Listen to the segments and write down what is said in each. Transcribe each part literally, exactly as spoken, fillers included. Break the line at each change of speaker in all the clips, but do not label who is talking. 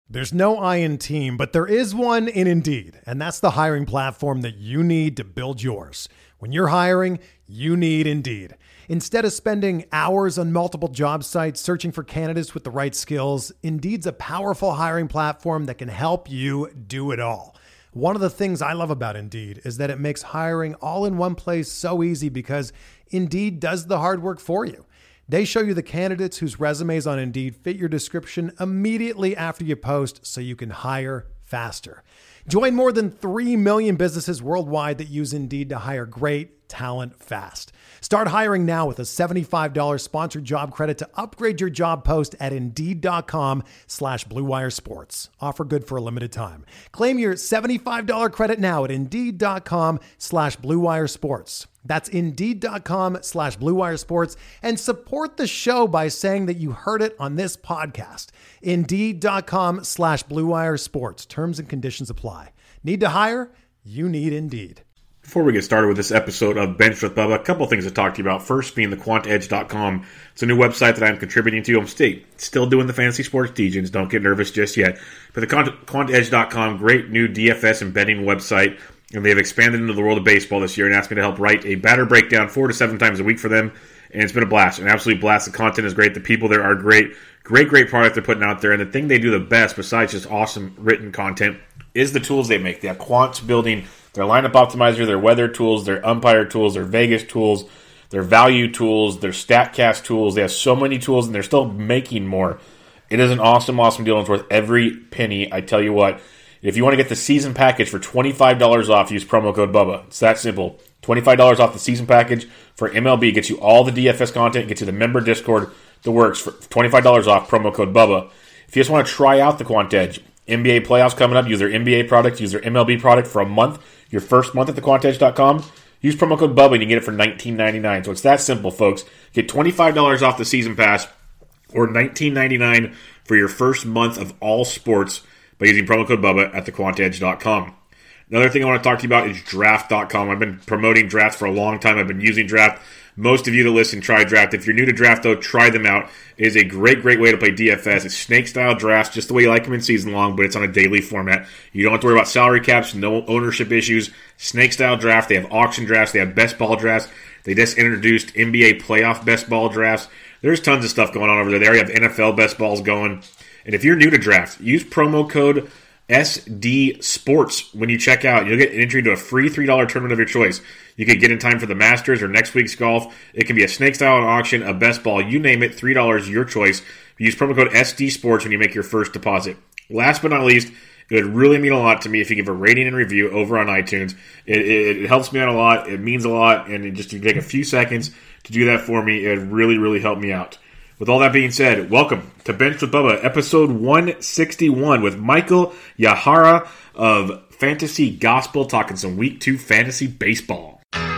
There's no I in team, but there is one in Indeed, and that's the hiring platform that you need to build yours. When you're hiring, you need Indeed. Instead of spending hours on multiple job sites searching for candidates with the right skills, Indeed's a powerful hiring platform that can help you do it all. One of the things I love about Indeed is that it makes hiring all in one place so easy because Indeed does the hard work for you. They show you the candidates whose resumes on Indeed fit your description immediately after you post so you can hire faster. Join more than three million businesses worldwide that use Indeed to hire great talent fast. Start hiring now with a seventy-five dollars sponsored job credit to upgrade your job post at Indeed.com slash Blue Wire Sports. Offer good for a limited time. Claim your seventy-five dollars credit now at Indeed.com slash Blue Wire Sports. That's Indeed.com slash Blue Wire Sports, and support the show by saying that you heard it on this podcast. Indeed.com slash Blue Wire Sports. Terms and conditions apply. Need to hire? You need Indeed.
Before we get started with this episode of Bench with Bubba, a couple things to talk to you about. First being the quant edge dot com. It's a new website that I'm contributing to. I'm still, still doing the fantasy sports teachings. Don't get nervous just yet. But the quant edge dot com, great new D F S and betting website. And they've expanded into the world of baseball this year and asked me to help write a batter breakdown four to seven times a week for them. And it's been a blast, an absolute blast. The content is great. The people there are great. Great, great product they're putting out there. And the thing they do the best, besides just awesome written content, is the tools they make. They have quants building their lineup optimizer, their weather tools, their umpire tools, their Vegas tools, their value tools, their StatCast tools. They have so many tools, and they're still making more. It is an awesome, awesome deal, and it's worth every penny. I tell you what. If you want to get the season package for twenty-five dollars off, use promo code Bubba. It's that simple. twenty-five dollars off the season package for M L B. Gets you all the D F S content, gets you the member Discord, the works, for twenty-five dollars off, promo code Bubba. If you just want to try out the Quant Edge, N B A playoffs coming up, use their N B A product, use their M L B product for a month, your first month at the quant edge dot com. Use promo code Bubba and you get it for nineteen ninety-nine. So it's that simple, folks. Get twenty-five dollars off the season pass or nineteen ninety-nine for your first month of all sports by using promo code Bubba at the quant edge dot com. Another thing I want to talk to you about is draft dot com. I've been promoting Draft for a long time. I've been using Draft. Most of you that listen, try Draft. If you're new to Draft, though, try them out. It is a great, great way to play D F S. It's snake-style drafts, just the way you like them in season long, but it's on a daily format. You don't have to worry about salary caps, no ownership issues. Snake-style draft. They have auction drafts. They have best ball drafts. They just introduced N B A playoff best ball drafts. There's tons of stuff going on over there. They already have N F L best balls going. And if you're new to Draft, use promo code S D Sports when you check out. You'll get an entry to a free three dollars tournament of your choice. You could get in time for the Masters or next week's golf. It can be a snake-style auction, a best ball, you name it, three dollars, your choice. Use promo code S D Sports when you make your first deposit. Last but not least, it would really mean a lot to me if you give a rating and review over on iTunes. It, it, it helps me out a lot. It means a lot. And it just to take a few seconds to do that for me, it would really, really help me out. With all that being said, welcome to Bench with Bubba, episode one sixty-one with Michael Yahara of Fantasy Gospel, talking some week two fantasy baseball.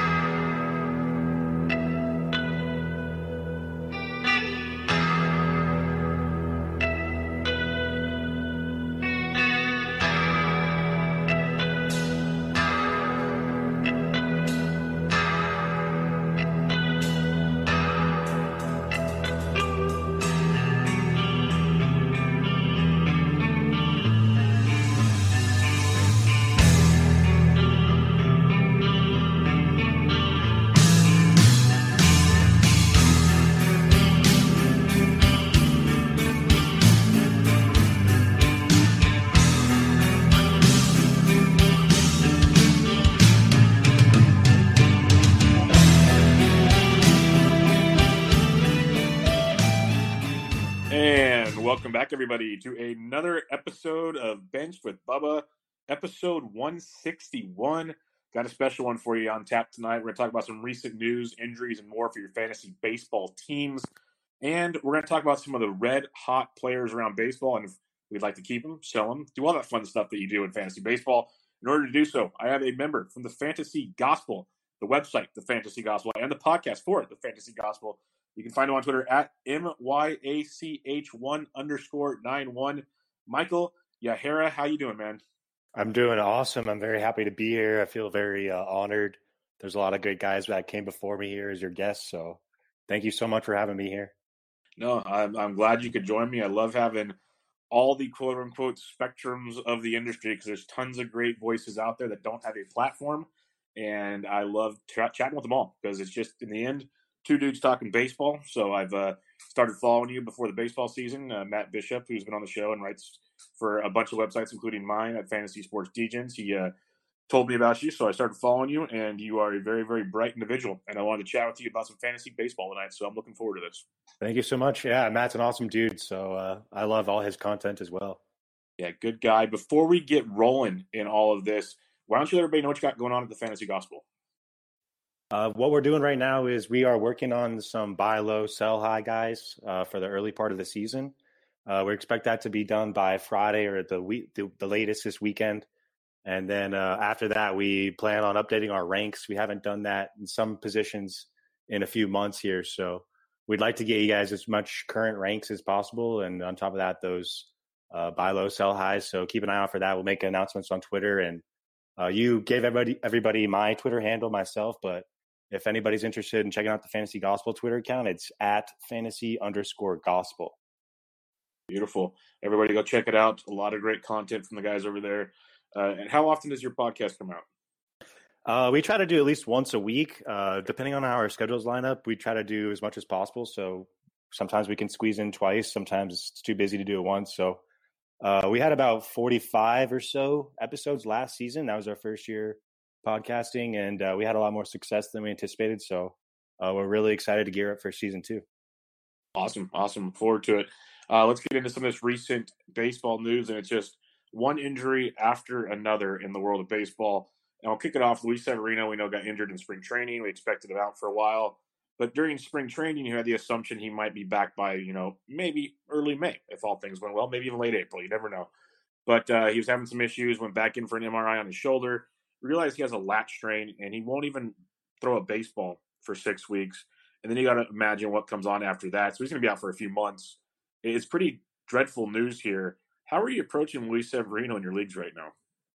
Welcome back, everybody, to another episode of Bench with Bubba, episode one sixty-one. Got a special one for you on tap tonight. We're going to talk about some recent news, injuries, and more for your fantasy baseball teams. And we're going to talk about some of the red-hot players around baseball, and if we'd like to keep them, sell them, do all that fun stuff that you do in fantasy baseball. In order to do so, I have a member from the Fantasy Gospel, the website, the Fantasy Gospel, and the podcast for the Fantasy Gospel. You can find him on Twitter at M Y A C H one underscore nine one. Michael Yahara, how you doing, man?
I'm doing awesome. I'm very happy to be here. I feel very uh, honored. There's a lot of good guys that came before me here as your guests, so thank you so much for having me here.
No, I'm, I'm glad you could join me. I love having all the quote unquote spectrums of the industry, because there's tons of great voices out there that don't have a platform. And I love ch- chatting with them all, because it's just, in the end, two dudes talking baseball. So I've uh, started following you before the baseball season. Uh, Matt Bishop, who's been on the show and writes for a bunch of websites, including mine at Fantasy Sports Degens. He uh, told me about you, so I started following you, and you are a very, very bright individual. And I wanted to chat with you about some fantasy baseball tonight, so I'm looking forward to this.
Thank you so much. Yeah, Matt's an awesome dude, so uh, I love all his content as well.
Yeah, good guy. Before we get rolling in all of this, why don't you let everybody know what you got going on at the Fantasy Gospel?
Uh, what we're doing right now is we are working on some buy low, sell high guys uh, for the early part of the season. Uh, we expect that to be done by Friday or the week, the, the latest this weekend. And then uh, after that, we plan on updating our ranks. We haven't done that in some positions in a few months here. So we'd like to get you guys as much current ranks as possible. And on top of that, those uh, buy low, sell highs. So keep an eye out for that. We'll make announcements on Twitter. And uh, you gave everybody, everybody my Twitter handle myself, but if anybody's interested in checking out the Fantasy Gospel Twitter account, it's at fantasy underscore gospel.
Beautiful. Everybody go check it out. A lot of great content from the guys over there. Uh, and how often does your podcast come out?
Uh, we try to do at least once a week. Uh, depending on how our schedules line up, we try to do as much as possible. So sometimes we can squeeze in twice. Sometimes it's too busy to do it once. So uh, we had about forty-five or so episodes last season. That was our first year podcasting, and uh, we had a lot more success than we anticipated. So uh, we're really excited to gear up for season two.
Awesome. Awesome. Look forward to it. Uh, let's get into some of this recent baseball news, and it's just one injury after another in the world of baseball. And I'll kick it off. Luis Severino, we know, got injured in spring training. We expected him out for a while. But during spring training, you had the assumption he might be back by, you know, maybe early May, if all things went well, maybe even late April. You never know. But uh, he was having some issues, went back in for an M R I on his shoulder, realized he has a lat strain, and he won't even throw a baseball for six weeks. And then you got to imagine what comes on after that. So he's going to be out for a few months. It's pretty dreadful news here. How are you approaching Luis Severino in your leagues right now?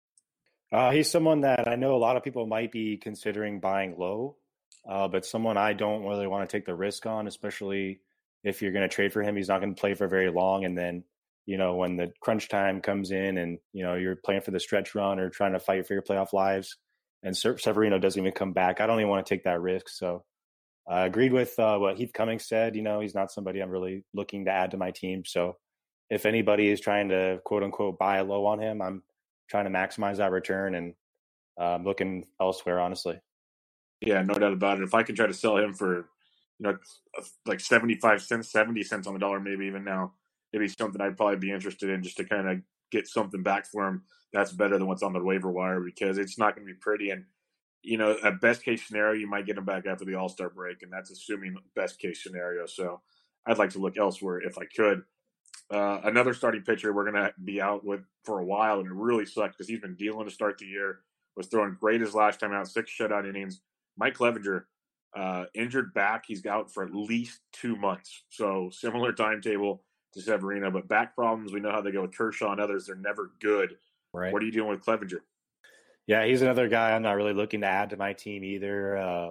Uh, he's someone that I know a lot of people might be considering buying low, uh, but someone I don't really want to take the risk on, especially if you're going to trade for him. He's not going to play for very long. And then, you know, when the crunch time comes in and, you know, you're playing for the stretch run or trying to fight for your playoff lives and Severino doesn't even come back, I don't even want to take that risk. So I uh, agreed with uh, what Heath Cummings said. You know, he's not somebody I'm really looking to add to my team. So if anybody is trying to quote unquote buy low on him, I'm trying to maximize that return and uh, I'm looking elsewhere, honestly.
Yeah, no doubt about it. If I could try to sell him for, you know, like seventy-five cents, seventy cents on the dollar, maybe even now, it'd be something I'd probably be interested in just to kind of get something back for him. That's better than what's on the waiver wire, because it's not going to be pretty. And, you know, at best case scenario, you might get him back after the All-Star break, and that's assuming best case scenario. So I'd like to look elsewhere if I could. Uh, another starting pitcher we're going to be out with for a while, and it really sucks because he's been dealing to start the year, was throwing great his last time out, six shutout innings. Mike Clevenger, uh, injured back. He's out for at least two months. So similar timetable to Severino, but back problems, we know how they go with Kershaw and others. They're never good. Right. What are you doing with Clevenger?
Yeah, he's another guy I'm not really looking to add to my team either. Uh,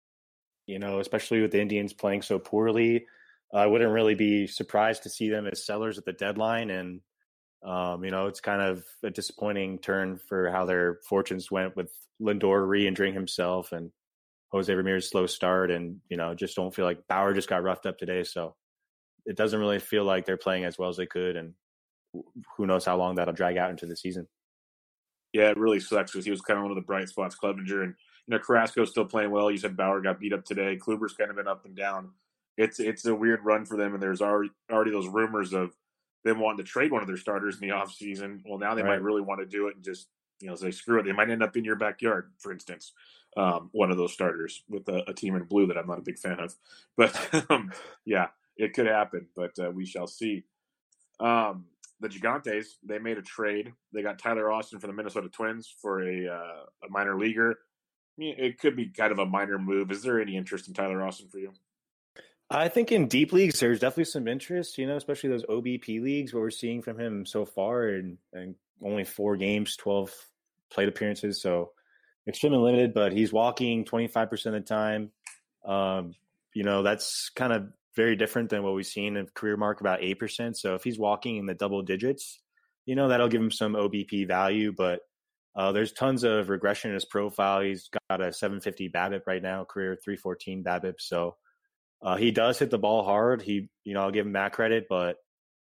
you know, especially with the Indians playing so poorly, I wouldn't really be surprised to see them as sellers at the deadline. And, um, you know, it's kind of a disappointing turn for how their fortunes went with Lindor re-injuring himself and Jose Ramirez's slow start. And, you know, just don't feel like Bauer just got roughed up today. So it doesn't really feel like they're playing as well as they could. And who knows how long that'll drag out into the season.
Yeah, it really sucks because he was kind of one of the bright spots, Clevenger. And, you know, Carrasco's still playing well. You said Bauer got beat up today. Kluber's kind of been up and down. It's it's a weird run for them, and there's already already those rumors of them wanting to trade one of their starters in the offseason. Well, now they right. might really want to do it and just, you know, say, screw it. They might end up in your backyard, for instance, um, one of those starters with a, a team in blue that I'm not a big fan of. But, um, yeah, it could happen, but uh, we shall see. Um, the Gigantes, they made a trade. They got Tyler Austin from the Minnesota Twins for a, uh, a minor leaguer. It could be kind of a minor move. Is there any interest in Tyler Austin for you?
I think in deep leagues, there's definitely some interest, you know, especially those O B P leagues, what we're seeing from him so far, and, and only four games, twelve plate appearances. So extremely limited, but he's walking twenty-five percent of the time. Um, you know, that's kind of very different than what we've seen in career mark, about eight percent. So if he's walking in the double digits, you know, that'll give him some O B P value. But uh, there's tons of regression in his profile. He's got a seven fifty BABIP right now, career three fourteen BABIP. So uh, he does hit the ball hard. He, you know, I'll give him that credit. But,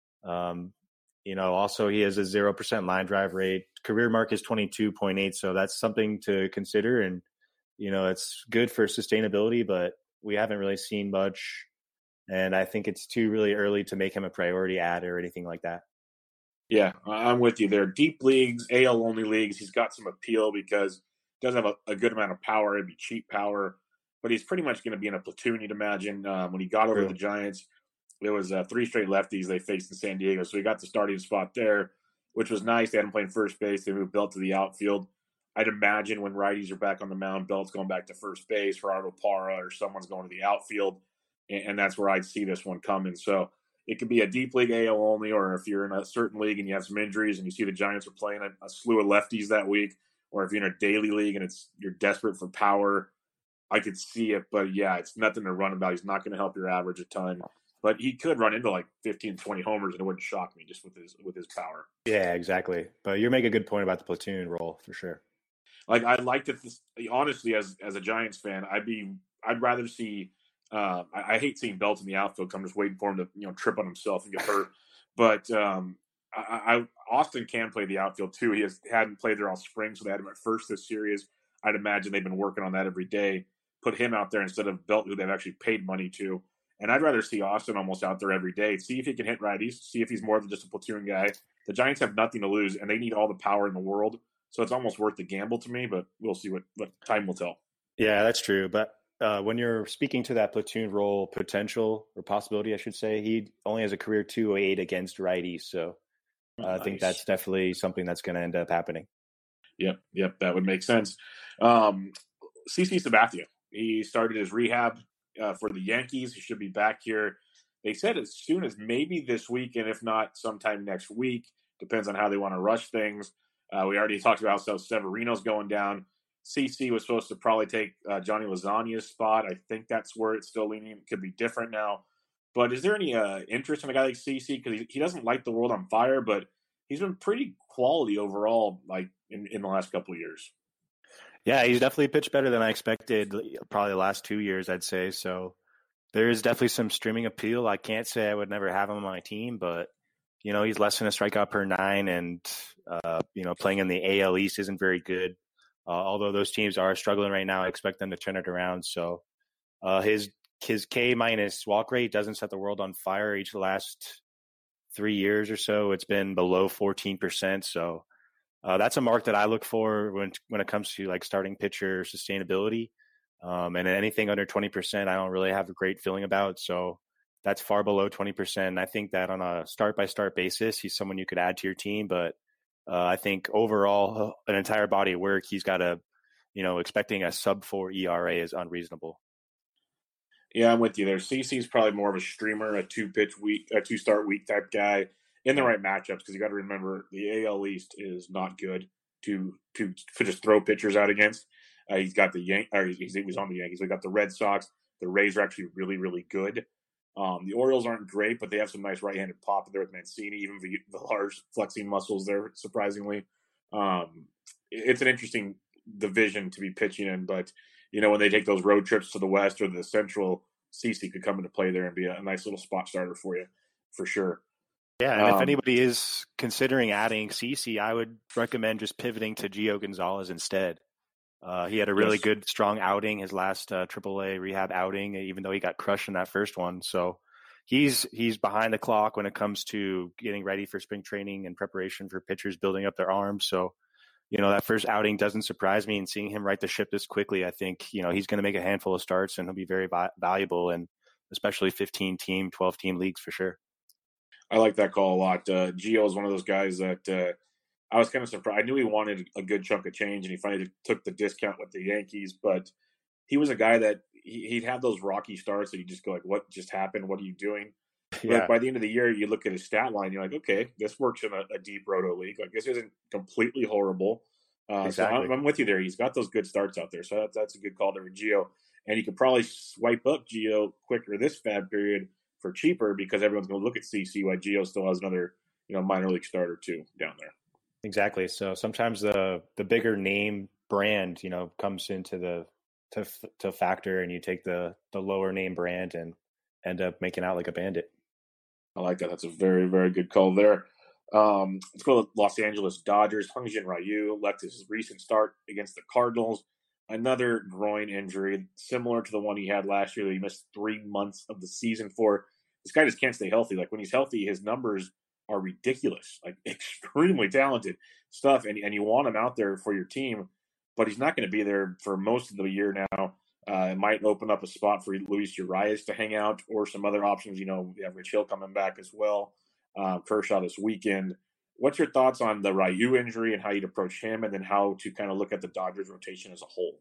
um, you know, also he has a zero percent line drive rate. Career mark is twenty-two point eight. So that's something to consider. And, you know, it's good for sustainability, but we haven't really seen much. And I think it's too really early to make him a priority ad or anything like that.
Yeah, I'm with you there. Deep leagues, A L only leagues, he's got some appeal because he does have a, a good amount of power. It'd be cheap power, but he's pretty much going to be in a platoon, you'd imagine. Um, when he got over
True.
the Giants, it was uh, three straight lefties they faced in San Diego. So he got the starting spot there, which was nice. They had him playing first base. They moved Belt to the outfield. I'd imagine when righties are back on the mound, Belt's going back to first base, Gerardo Parra or someone's going to the outfield, and, and that's where I'd see this one coming. So it could be a deep league A L only, or if you're in a certain league and you have some injuries and you see the Giants are playing a, a slew of lefties that week, or if you're in a daily league and it's you're desperate for power, I could see it. But, yeah, it's nothing to run about. He's not going to help your average a ton. But he could run into like fifteen, twenty homers, and it wouldn't shock me just with his with his power.
Yeah, exactly. But you're making a good point about the platoon role for sure.
Like I'd like to, honestly, as as a Giants fan, I'd be I'd rather see. Uh, I, I hate seeing Belt in the outfield. I'm just waiting for him to you know trip on himself and get hurt. But um, I, I Austin can play the outfield too. He has hadn't played there all spring, so they had him at first this series. I'd imagine they've been working on that every day. Put him out there instead of Belt, who they've actually paid money to. And I'd rather see Austin almost out there every day. See if he can hit righties. See if he's more than just a platoon guy. The Giants have nothing to lose, and they need all the power in the world. So it's almost worth the gamble to me, but we'll see what, what time will tell.
Yeah, that's true. But uh, when you're speaking to that platoon role potential or possibility, I should say, he only has a career two oh eight against righties. So uh, nice. I think that's definitely something that's going to end up happening.
Yep, yep, that would make sense. Um, CC Sabathia, he started his rehab uh, for the Yankees. He should be back here. They said as soon as maybe this week, and if not, sometime next week. Depends on how they want to rush things. Uh, we already talked about how Severino's going down. C C was supposed to probably take uh, Johnny Lasagna's spot. I think that's where it's still leaning. It could be different now. But is there any uh, interest in a guy like C C? Because he, he doesn't light the world on fire, but he's been pretty quality overall, like in, in the last couple of years.
Yeah, he's definitely pitched better than I expected. Probably the last two years, I'd say. So there is definitely some streaming appeal. I can't say I would never have him on my team, but you know, he's less than a strikeout per nine, and uh, you know, playing in the A L East isn't very good. Uh, although those teams are struggling right now, I expect them to turn it around. So uh, his his K minus walk rate doesn't set the world on fire. Each of the last three years or so, it's been below fourteen percent. So uh, that's a mark that I look for when when it comes to like starting pitcher sustainability. Um, and anything under twenty percent, I don't really have a great feeling about. So that's far below twenty percent. I think that on a start-by-start basis, he's someone you could add to your team. But uh, I think overall, an entire body of work, he's got a, you know, expecting a sub four E R A is unreasonable.
Yeah, I'm with you there. C C's probably more of a streamer, a two-pitch week, a two-start week type guy in the right matchups, because you got to remember the A L East is not good to to, to just throw pitchers out against. Uh, he's got the Yan- or he's, he was on the Yankees. We got the Red Sox. The Rays are actually really, really good. Um, the Orioles aren't great, but they have some nice right-handed pop there with Mancini, even the, the large flexing muscles there, surprisingly. Um, it's an interesting division to be pitching in, but, you know, when they take those road trips to the West or the Central, C C could come into play there and be a, a nice little spot starter for you, for sure.
Yeah, and um, if anybody is considering adding C C, I would recommend just pivoting to Gio Gonzalez instead. Uh, he had a really yes. good, strong outing, his last uh, triple A rehab outing, even though he got crushed in that first one. So he's he's behind the clock when it comes to getting ready for spring training and preparation for pitchers building up their arms. So, you know, that first outing doesn't surprise me. And seeing him right the ship this quickly, I think, you know, he's going to make a handful of starts and he'll be very vi- valuable in especially fifteen-team, twelve-team leagues for sure.
I like that call a lot. Uh, Gio is one of those guys that uh, – I was kind of surprised. I knew he wanted a good chunk of change, and he finally took the discount with the Yankees. But he was a guy that he, he'd have those rocky starts that you just go like, "What just happened? What are you doing?" Yeah. But by the end of the year, you look at his stat line, you're like, "Okay, this works in a, a deep roto league. Like this isn't completely horrible." Uh, exactly. So I'm, I'm with you there. He's got those good starts out there, so that's, that's a good call there with Gio. And you could probably swipe up Gio quicker this fab period for cheaper because everyone's going to look at C C while Gio still has another, you know, minor league starter too down there.
Exactly. So sometimes the the bigger name brand, you know, comes into the to to factor, and you take the the lower name brand and end up making out like a bandit.
I like that. That's a very, very good call there. Um, let's go to Los Angeles Dodgers. Hyun-Jin Ryu left his recent start against the Cardinals. Another groin injury, similar to the one he had last year that he missed three months of the season for. This guy just can't stay healthy. Like when he's healthy, his numbers are ridiculous, like extremely talented stuff. And, and you want him out there for your team, but he's not going to be there for most of the year now. Uh, it might open up a spot for Luis Urias to hang out or some other options. You know, we have Rich Hill coming back as well. Uh, Kershaw this weekend. What's your thoughts on the Ryu injury and how you'd approach him, and then how to kind of look at the Dodgers rotation as a whole?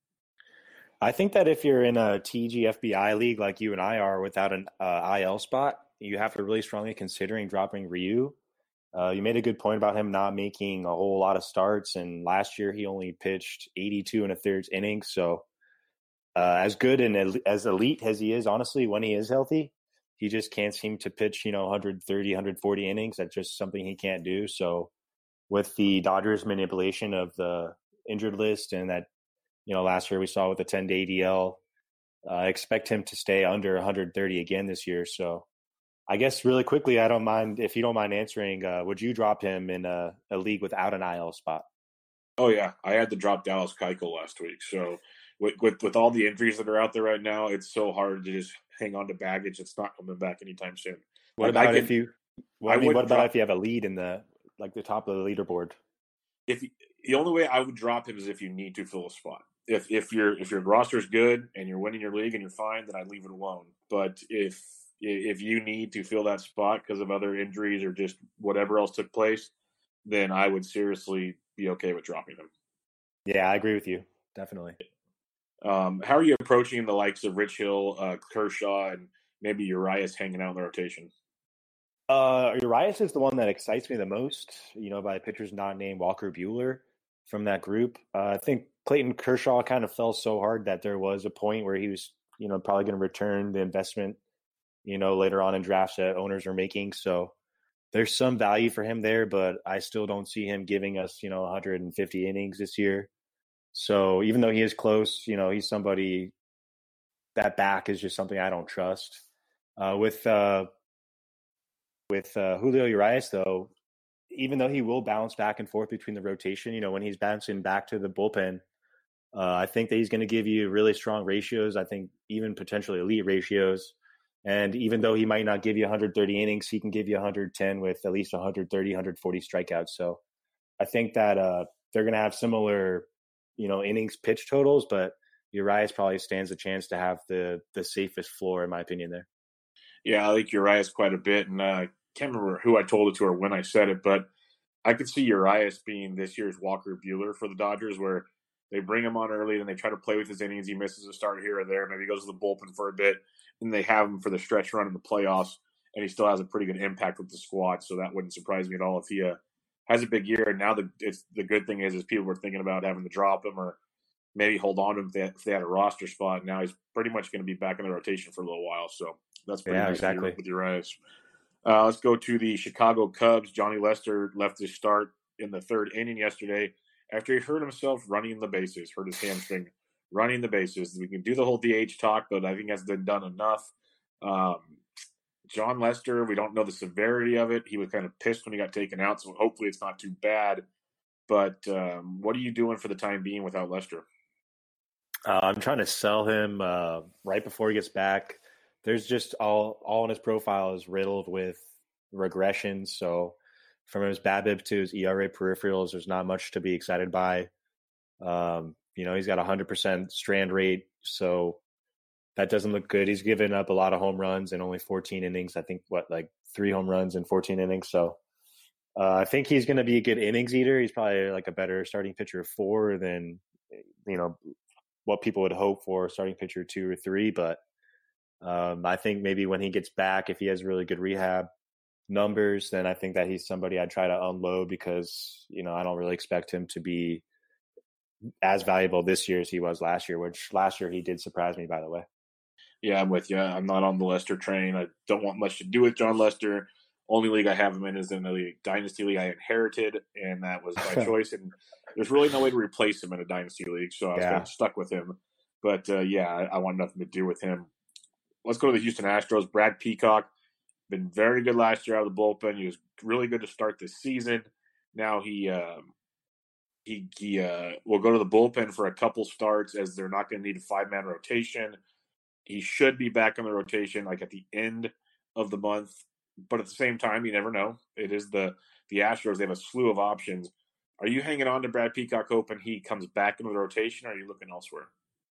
I think that if you're in a T G F B I league like you and I are without an uh, I L spot, you have to really strongly considering dropping Ryu. Uh, you made a good point about him not making a whole lot of starts, and last year he only pitched eighty-two and a third innings. So uh, as good and as elite as he is, honestly, when he is healthy, he just can't seem to pitch, you know, one thirty, one forty innings. That's just something he can't do. So with the Dodgers manipulation of the injured list, and that, you know, last year we saw with the ten-day A D L, I uh, expect him to stay under one thirty again this year. So I guess really quickly, I don't mind, if you don't mind answering, uh, would you drop him in a, a league without an I L spot?
Oh, yeah. I had to drop Dallas Keuchel last week. So with, with with all the injuries that are out there right now, it's so hard to just hang on to baggage. It's not coming back anytime soon.
What
like,
about
could,
if you well, I mean, what about drop, if you have a lead in the, like the top of the leaderboard?
If the only way I would drop him is if you need to fill a spot. If if your if your roster is good and you're winning your league and you're fine, then I'd leave it alone. But if if you need to fill that spot because of other injuries or just whatever else took place, then I would seriously be okay with dropping him.
Yeah, I agree with you. Definitely.
Um, how are you approaching the likes of Rich Hill, uh, Kershaw, and maybe Urias hanging out in the rotation?
Uh, Urias is the one that excites me the most, you know, by pitchers not named Walker Buehler from that group. Uh, I think Clayton Kershaw kind of fell so hard that there was a point where he was, you know, probably going to return the investment, you know, later on in drafts that owners are making. So there's some value for him there, but I still don't see him giving us, you know, one fifty innings this year. So even though he is close, you know, he's somebody, that back is just something I don't trust. Uh, with uh, with uh, Julio Urias, though, even though he will bounce back and forth between the rotation, you know, when he's bouncing back to the bullpen, uh, I think that he's going to give you really strong ratios. I think even potentially elite ratios. And even though he might not give you one thirty innings, he can give you one ten with at least one thirty, one forty strikeouts. So I think that uh, they're going to have similar, you know, innings pitch totals, but Urias probably stands a chance to have the the safest floor, in my opinion, there.
Yeah, I like Urias quite a bit, and I uh, can't remember who I told it to or when I said it, but I could see Urias being this year's Walker Buehler for the Dodgers, where they bring him on early and they try to play with his innings. He misses a start here or there, maybe goes to the bullpen for a bit, and they have him for the stretch run in the playoffs, and he still has a pretty good impact with the squad, so that wouldn't surprise me at all if he uh, has a big year. And now the it's the good thing is, is people were thinking about having to drop him or maybe hold on to him if they, if they had a roster spot. Now he's pretty much going to be back in the rotation for a little while, so that's pretty
yeah,
nice
exactly.
with Urias. Uh, let's go to the Chicago Cubs. Johnny Lester left his start in the third inning yesterday after he hurt himself running the bases, hurt his hamstring running the bases. We can do the whole D H talk, but I think that's been done enough. Um, John Lester, we don't know the severity of it. He was kind of pissed when he got taken out, so hopefully it's not too bad. But um, what are you doing for the time being without Lester?
Uh, I'm trying to sell him uh, right before he gets back. There's just all all in his profile is riddled with regressions. So from his BABIP to his E R A peripherals, there's not much to be excited by. Um, you know, he's got a one hundred percent strand rate, so that doesn't look good. He's given up a lot of home runs in only fourteen innings. I think, what, like three home runs in fourteen innings. So uh, I think he's going to be a good innings eater. He's probably like a better starting pitcher four than, you know, what people would hope for starting pitcher two or three. But um, I think maybe when he gets back, if he has really good rehab numbers, then I think that he's somebody I'd try to unload because, you know, I don't really expect him to be as valuable this year as he was last year, which last year he did surprise me, by the way.
Yeah, I'm with you. I'm not on the Lester train. I don't want much to do with John Lester. Only league I have him in is in the league, dynasty league I inherited, and that was by choice. And there's really no way to replace him in a dynasty league, so I was
Yeah.
kind of stuck with him. But uh, yeah, I, I want nothing to do with him. Let's go to the Houston Astros. Brad Peacock, been very good last year out of the bullpen. He was really good to start this season. Now he um, he he uh, will go to the bullpen for a couple starts as they're not going to need a five man rotation. He should be back on the rotation like at the end of the month, but at the same time, you never know. It is the the Astros; they have a slew of options. Are you hanging on to Brad Peacock, hoping he comes back into the rotation, or are you looking elsewhere?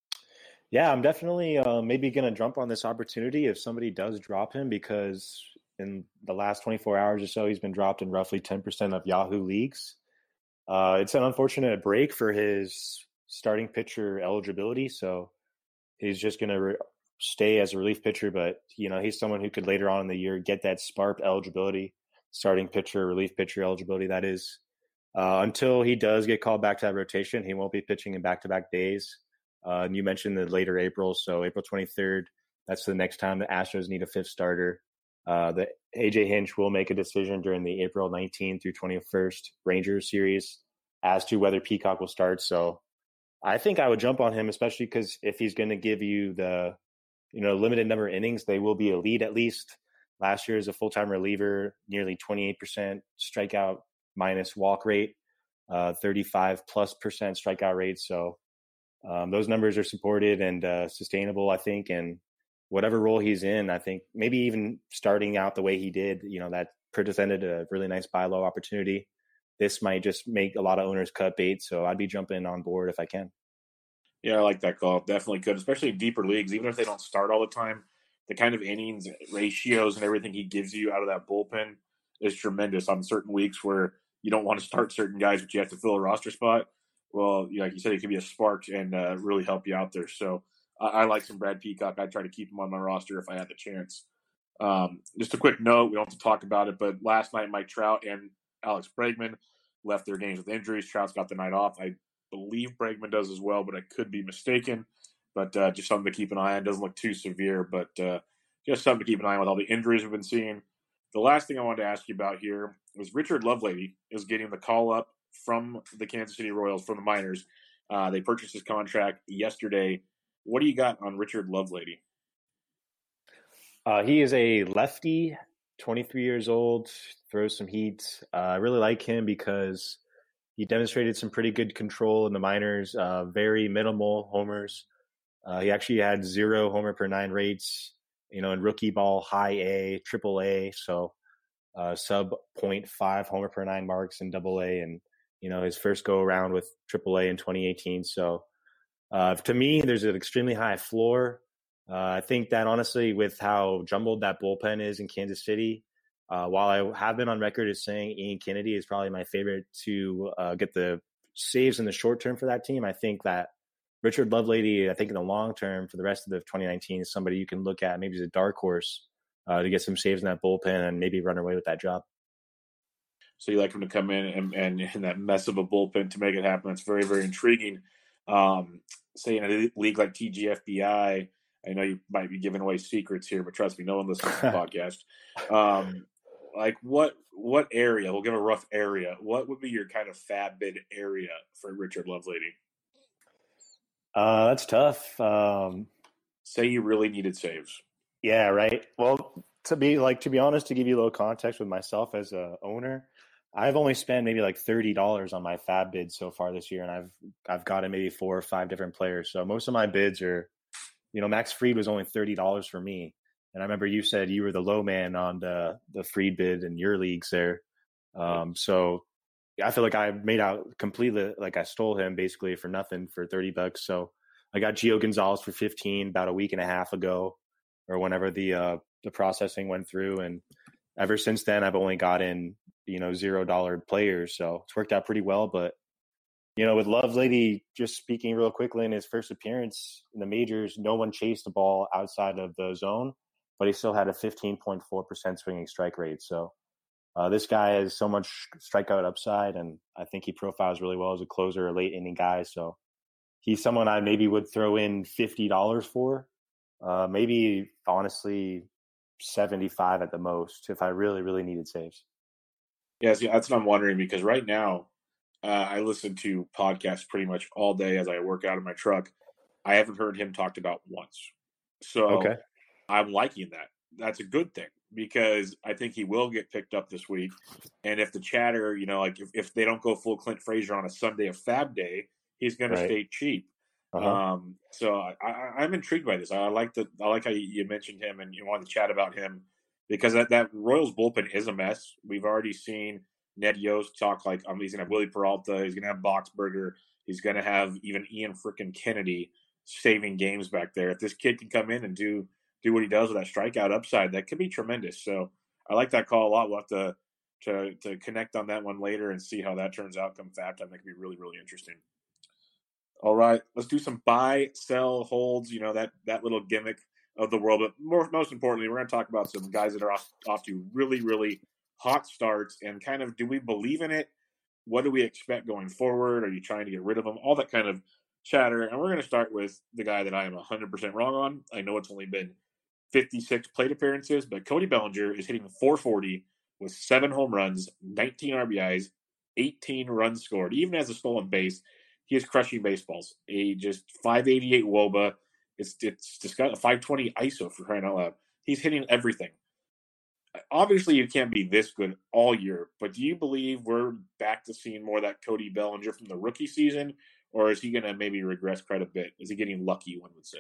Yeah, I'm definitely uh, maybe going to jump on this opportunity if somebody does drop him, because in the last twenty-four hours or so, he's been dropped in roughly ten percent of Yahoo leagues. Uh, it's an unfortunate break for his starting pitcher eligibility, so he's just going to re- stay as a relief pitcher. But you know, he's someone who could later on in the year get that spark eligibility, starting pitcher, relief pitcher eligibility. That is, uh, until he does get called back to that rotation, he won't be pitching in back-to-back days. Uh, and you mentioned the later April, so April twenty-third. That's the next time the Astros need a fifth starter. Uh, the A J Hinch will make a decision during the April nineteenth through twenty-first Rangers series as to whether Peacock will start. So I think I would jump on him, especially because if he's going to give you the, you know, limited number of innings, they will be elite at least. Last year as a full-time reliever, nearly twenty-eight percent strikeout minus walk rate, uh, thirty-five plus percent strikeout rate. So um, those numbers are supported and uh, sustainable, I think. And whatever role he's in, I think maybe even starting out the way he did, you know, that presented a really nice buy low opportunity. This might just make a lot of owners cut bait. So I'd be jumping on board if I can.
Yeah, I like that call. Definitely could, especially in deeper leagues. Even if they don't start all the time, the kind of innings, ratios, and everything he gives you out of that bullpen is tremendous on certain weeks where you don't want to start certain guys, but you have to fill a roster spot. Well, like you said, it can be a spark and uh, really help you out there. So I, I like some Brad Peacock. I try to keep him on my roster if I had the chance. Um, just a quick note, we don't have to talk about it, but last night Mike Trout and Alex Bregman left their games with injuries. Trout's got the night off. I believe Bregman does as well, but I could be mistaken. But uh, just something to keep an eye on. Doesn't look too severe, but uh, just something to keep an eye on with all the injuries we've been seeing. The last thing I wanted to ask you about here was Richard Lovelady is getting the call up from the Kansas City Royals, from the minors. Uh, they purchased his contract yesterday. What do you got on Richard Lovelady?
Uh, he is a lefty, twenty-three years old, throws some heat. Uh, I really like him because he demonstrated some pretty good control in the minors, uh, very minimal homers. Uh, he actually had zero homer per nine rates, you know, in rookie ball, high A, triple A. So uh, sub zero point five homer per nine marks in double A. And, you know, his first go around with triple A in twenty eighteen. So uh, to me, there's an extremely high floor. Uh, I think that honestly, with how jumbled that bullpen is in Kansas City, uh, while I have been on record as saying Ian Kennedy is probably my favorite to uh, get the saves in the short term for that team, I think that Richard Lovelady, I think in the long term for the rest of the twenty nineteen, is somebody you can look at maybe as a dark horse uh, to get some saves in that bullpen and maybe run away with that job.
So you like him to come in and, and in that mess of a bullpen to make it happen. That's very, very intriguing. Um, say in a league like T G F B I, I know you might be giving away secrets here, but trust me, no one listens to the podcast. Um, like what what area? We'll give a rough area. What would be your kind of fab bid area for Richard Lovelady?
Uh, that's tough. Um,
Say you really needed saves.
Yeah, right. Well, to be like to be honest, to give you a little context with myself as a owner, I've only spent maybe like thirty dollars on my fab bids so far this year, and I've I've gotten maybe four or five different players. So most of my bids are, you know, Max Fried was only thirty dollars for me. And I remember you said you were the low man on the, the Fried bid in your leagues there. Um, so I feel like I made out completely, like I stole him basically for nothing for thirty bucks. So I got Gio Gonzalez for fifteen about a week and a half ago or whenever the, uh, the processing went through. And ever since then, I've only gotten, you know, zero dollar players. So it's worked out pretty well, but you know, with Lovelady, just speaking real quickly, in his first appearance in the majors, no one chased the ball outside of the zone, but he still had a fifteen point four percent swinging strike rate. So uh, this guy has so much strikeout upside, and I think he profiles really well as a closer or late inning guy. So he's someone I maybe would throw in fifty dollars for. Uh, maybe honestly seventy-five at the most if I really, really needed saves.
Yeah, see, that's what I'm wondering because right now uh, I listen to podcasts pretty much all day as I work out in my truck. I haven't heard him talked about once. So
Okay.
I'm liking that. That's a good thing because I think he will get picked up this week. And if the chatter, you know, like if, if they don't go full Clint Frazier on a Sunday of Fab Day, he's going
Right.
to stay cheap.
Uh-huh.
Um, so I, I, I'm intrigued by this. I like the I like how you, you mentioned him and you wanted to chat about him because that, that Royals bullpen is a mess. We've already seen Ned Yost talk like um, he's going to have Willie Peralta, he's going to have Boxberger, he's going to have even Ian frickin' Kennedy saving games back there. If this kid can come in and do do what he does with that strikeout upside, that could be tremendous. So I like that call a lot. We'll have to to to connect on that one later and see how that turns out come Fab time. That could be really, really interesting. All right, let's do some buy, sell, holds, you know, that that little gimmick of the world. But more, most importantly, we're going to talk about some guys that are off, off to really, really hot starts and kind of do we believe in it? What do we expect going forward? Are you trying to get rid of them? All that kind of chatter. And we're going to start with the guy that I am one hundred percent wrong on. I know it's only been fifty-six plate appearances, but Cody Bellinger is hitting four forty with seven home runs, nineteen R B Is, eighteen runs scored. Even as a stolen base, he is crushing baseballs. A just five eighty-eight W O B A. It's it's just got a five twenty I S O for crying out loud. He's hitting everything. Obviously, you can't be this good all year, but do you believe we're back to seeing more of that Cody Bellinger from the rookie season, or is he going to maybe regress quite a bit? Is he getting lucky, one would say?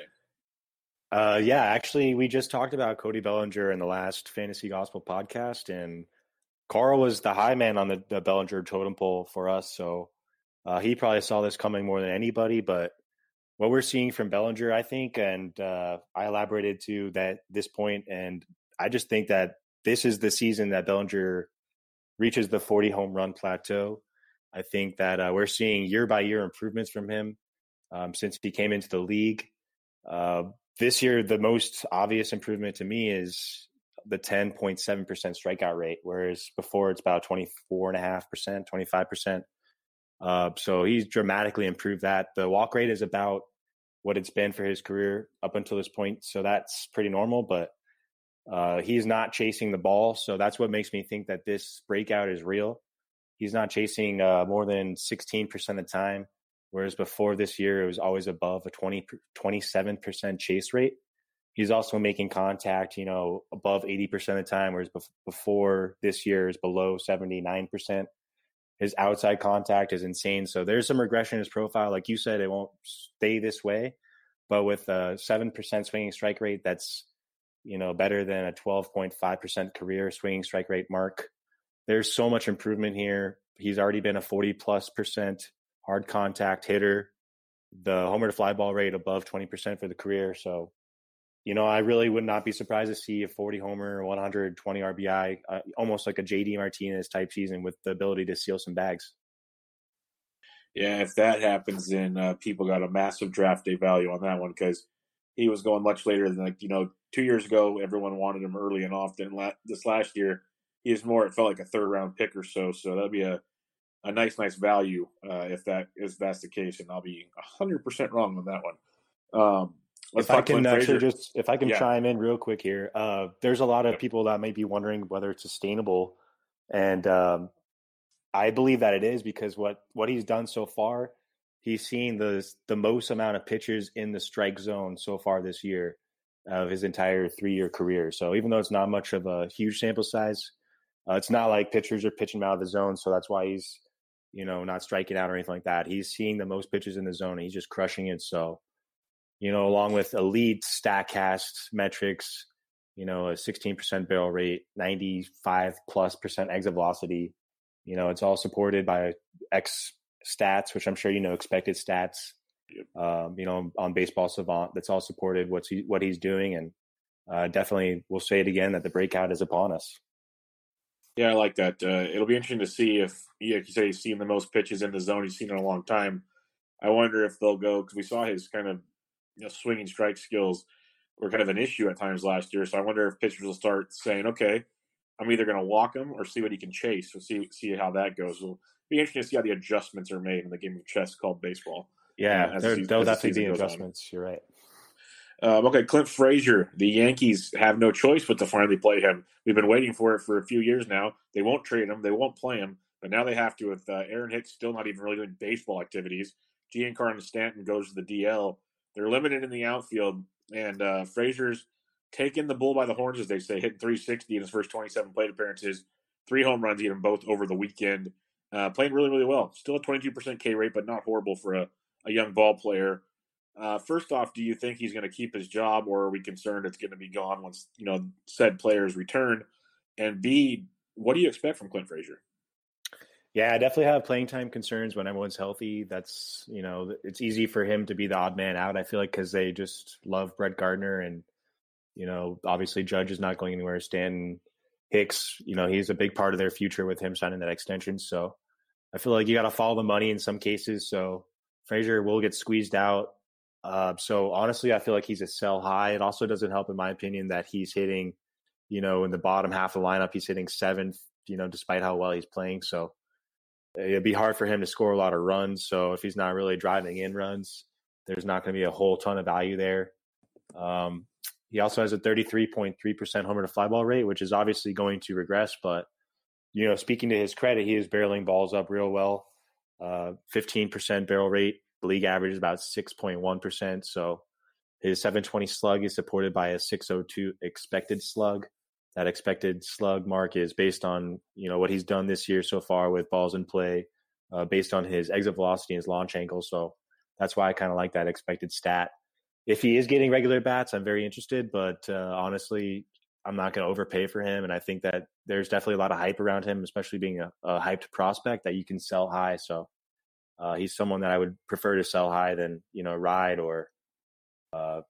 Uh, yeah, actually, we just talked about Cody Bellinger in the last Fantasy Gospel podcast, and Carl was the high man on the, the Bellinger totem pole for us, so uh, he probably saw this coming more than anybody, but what we're seeing from Bellinger, I think, and uh, I elaborated to that this point, and I just think that this is the season that Bellinger reaches the forty home run plateau. I think that uh, we're seeing year by year improvements from him um, since he came into the league. Uh, this year, the most obvious improvement to me is the ten point seven percent strikeout rate, whereas before it's about twenty-four point five percent, twenty-five percent. Uh, so he's dramatically improved that. The walk rate is about what it's been for his career up until this point. So that's pretty normal, but uh, he's not chasing the ball. So that's what makes me think that this breakout is real. He's not chasing uh, more than sixteen percent of the time, whereas before this year, it was always above a twenty, twenty-seven percent chase rate. He's also making contact, you know, above eighty percent of the time, whereas bef- before this year is below seventy-nine percent. His outside contact is insane. So there's some regression in his profile. Like you said, it won't stay this way, but with a seven percent swinging strike rate, that's, you know, better than a twelve point five percent career swinging strike rate mark. There's so much improvement here. He's already been a forty plus percent hard contact hitter. The homer to fly ball rate above twenty percent for the career. So, you know, I really would not be surprised to see a forty homer, one hundred twenty R B I, uh, almost like a J D Martinez type season with the ability to steal some bags.
Yeah, if that happens, then uh, people got a massive draft day value on that one because he was going much later than, like, you know, two years ago, everyone wanted him early and often. La- this last year, he is more, it felt like a third round pick or so. So that'd be a, a nice, nice value uh, if that is that's the case. And I'll be one hundred percent wrong on that one. Um, Let's
if I can actually just, if I can
yeah.
chime in real quick here, uh, there's a lot of people that may be wondering whether it's sustainable. And um, I believe that it is because what, what he's done so far, he's seen the, the most amount of pitches in the strike zone so far this year of his entire three-year career. So even though it's not much of a huge sample size, uh, it's not like pitchers are pitching him out of the zone. So that's why he's, you know, not striking out or anything like that. He's seeing the most pitches in the zone and he's just crushing it. So, you know, along with elite StatCast metrics, you know, a sixteen percent barrel rate, ninety-five plus percent exit velocity, you know, it's all supported by X stats, which I'm sure, you know, expected stats, um, you know, on Baseball Savant, that's all supported what's he, what he's doing. And uh, definitely we'll say it again that the breakout is upon us.
Yeah, I like that. Uh, it'll be interesting to see if, like you say, he's seen the most pitches in the zone he's seen in a long time. I wonder if they'll go, because we saw his kind of, you know, swinging strike skills were kind of an issue at times last year. So I wonder if pitchers will start saying, okay, I'm either going to walk him or see what he can chase. So see see how that goes. It'll be interesting to see how the adjustments are made in the game of chess called baseball.
Yeah,
uh,
there,
the,
there'll
the
definitely be
adjustments.
On. You're right.
Um, okay, Clint Frazier. The Yankees have no choice but to finally play him. We've been waiting for it for a few years now. They won't trade him. They won't play him. But now they have to with uh, Aaron Hicks still not even really doing baseball activities. Giancarlo Stanton goes to the D L. They're limited in the outfield. And uh, Frazier's taking the bull by the horns, as they say, hitting three sixty in his first twenty-seven plate appearances. Three home runs, he hit them both over the weekend. Uh, playing really, really well. Still a twenty-two percent K rate, but not horrible for a, a young ball player. Uh, first off, do you think he's going to keep his job, or are we concerned it's going to be gone once, you know, said players return? And B, what do you expect from Clint Frazier?
Yeah, I definitely have playing time concerns when everyone's healthy. That's, you know, it's easy for him to be the odd man out, I feel like, because they just love Brett Gardner. And, you know, obviously Judge is not going anywhere. Stanton, Hicks, you know, he's a big part of their future with him signing that extension. So I feel like you got to follow the money in some cases. So Frazier will get squeezed out. Uh, so honestly, I feel like he's a sell high. It also doesn't help, in my opinion, that he's hitting, you know, in the bottom half of the lineup, he's hitting seventh, you know, despite how well he's playing. So it'd be hard for him to score a lot of runs. So if he's not really driving in runs, there's not going to be a whole ton of value there. Um, he also has a thirty-three point three percent homer to fly ball rate, which is obviously going to regress. But, you know, speaking to his credit, he is barreling balls up real well. Uh, fifteen percent barrel rate. The league average is about six point one percent. So his seven twenty slug is supported by a six oh two expected slug. That expected slug mark is based on, you know, what he's done this year so far with balls in play, uh, based on his exit velocity and his launch angle. So that's why I kind of like that expected stat. If he is getting regular bats, I'm very interested, but uh, honestly, I'm not going to overpay for him. And I think that there's definitely a lot of hype around him, especially being a, a hyped prospect that you can sell high. So uh, he's someone that I would prefer to sell high than, you know, ride or, uh,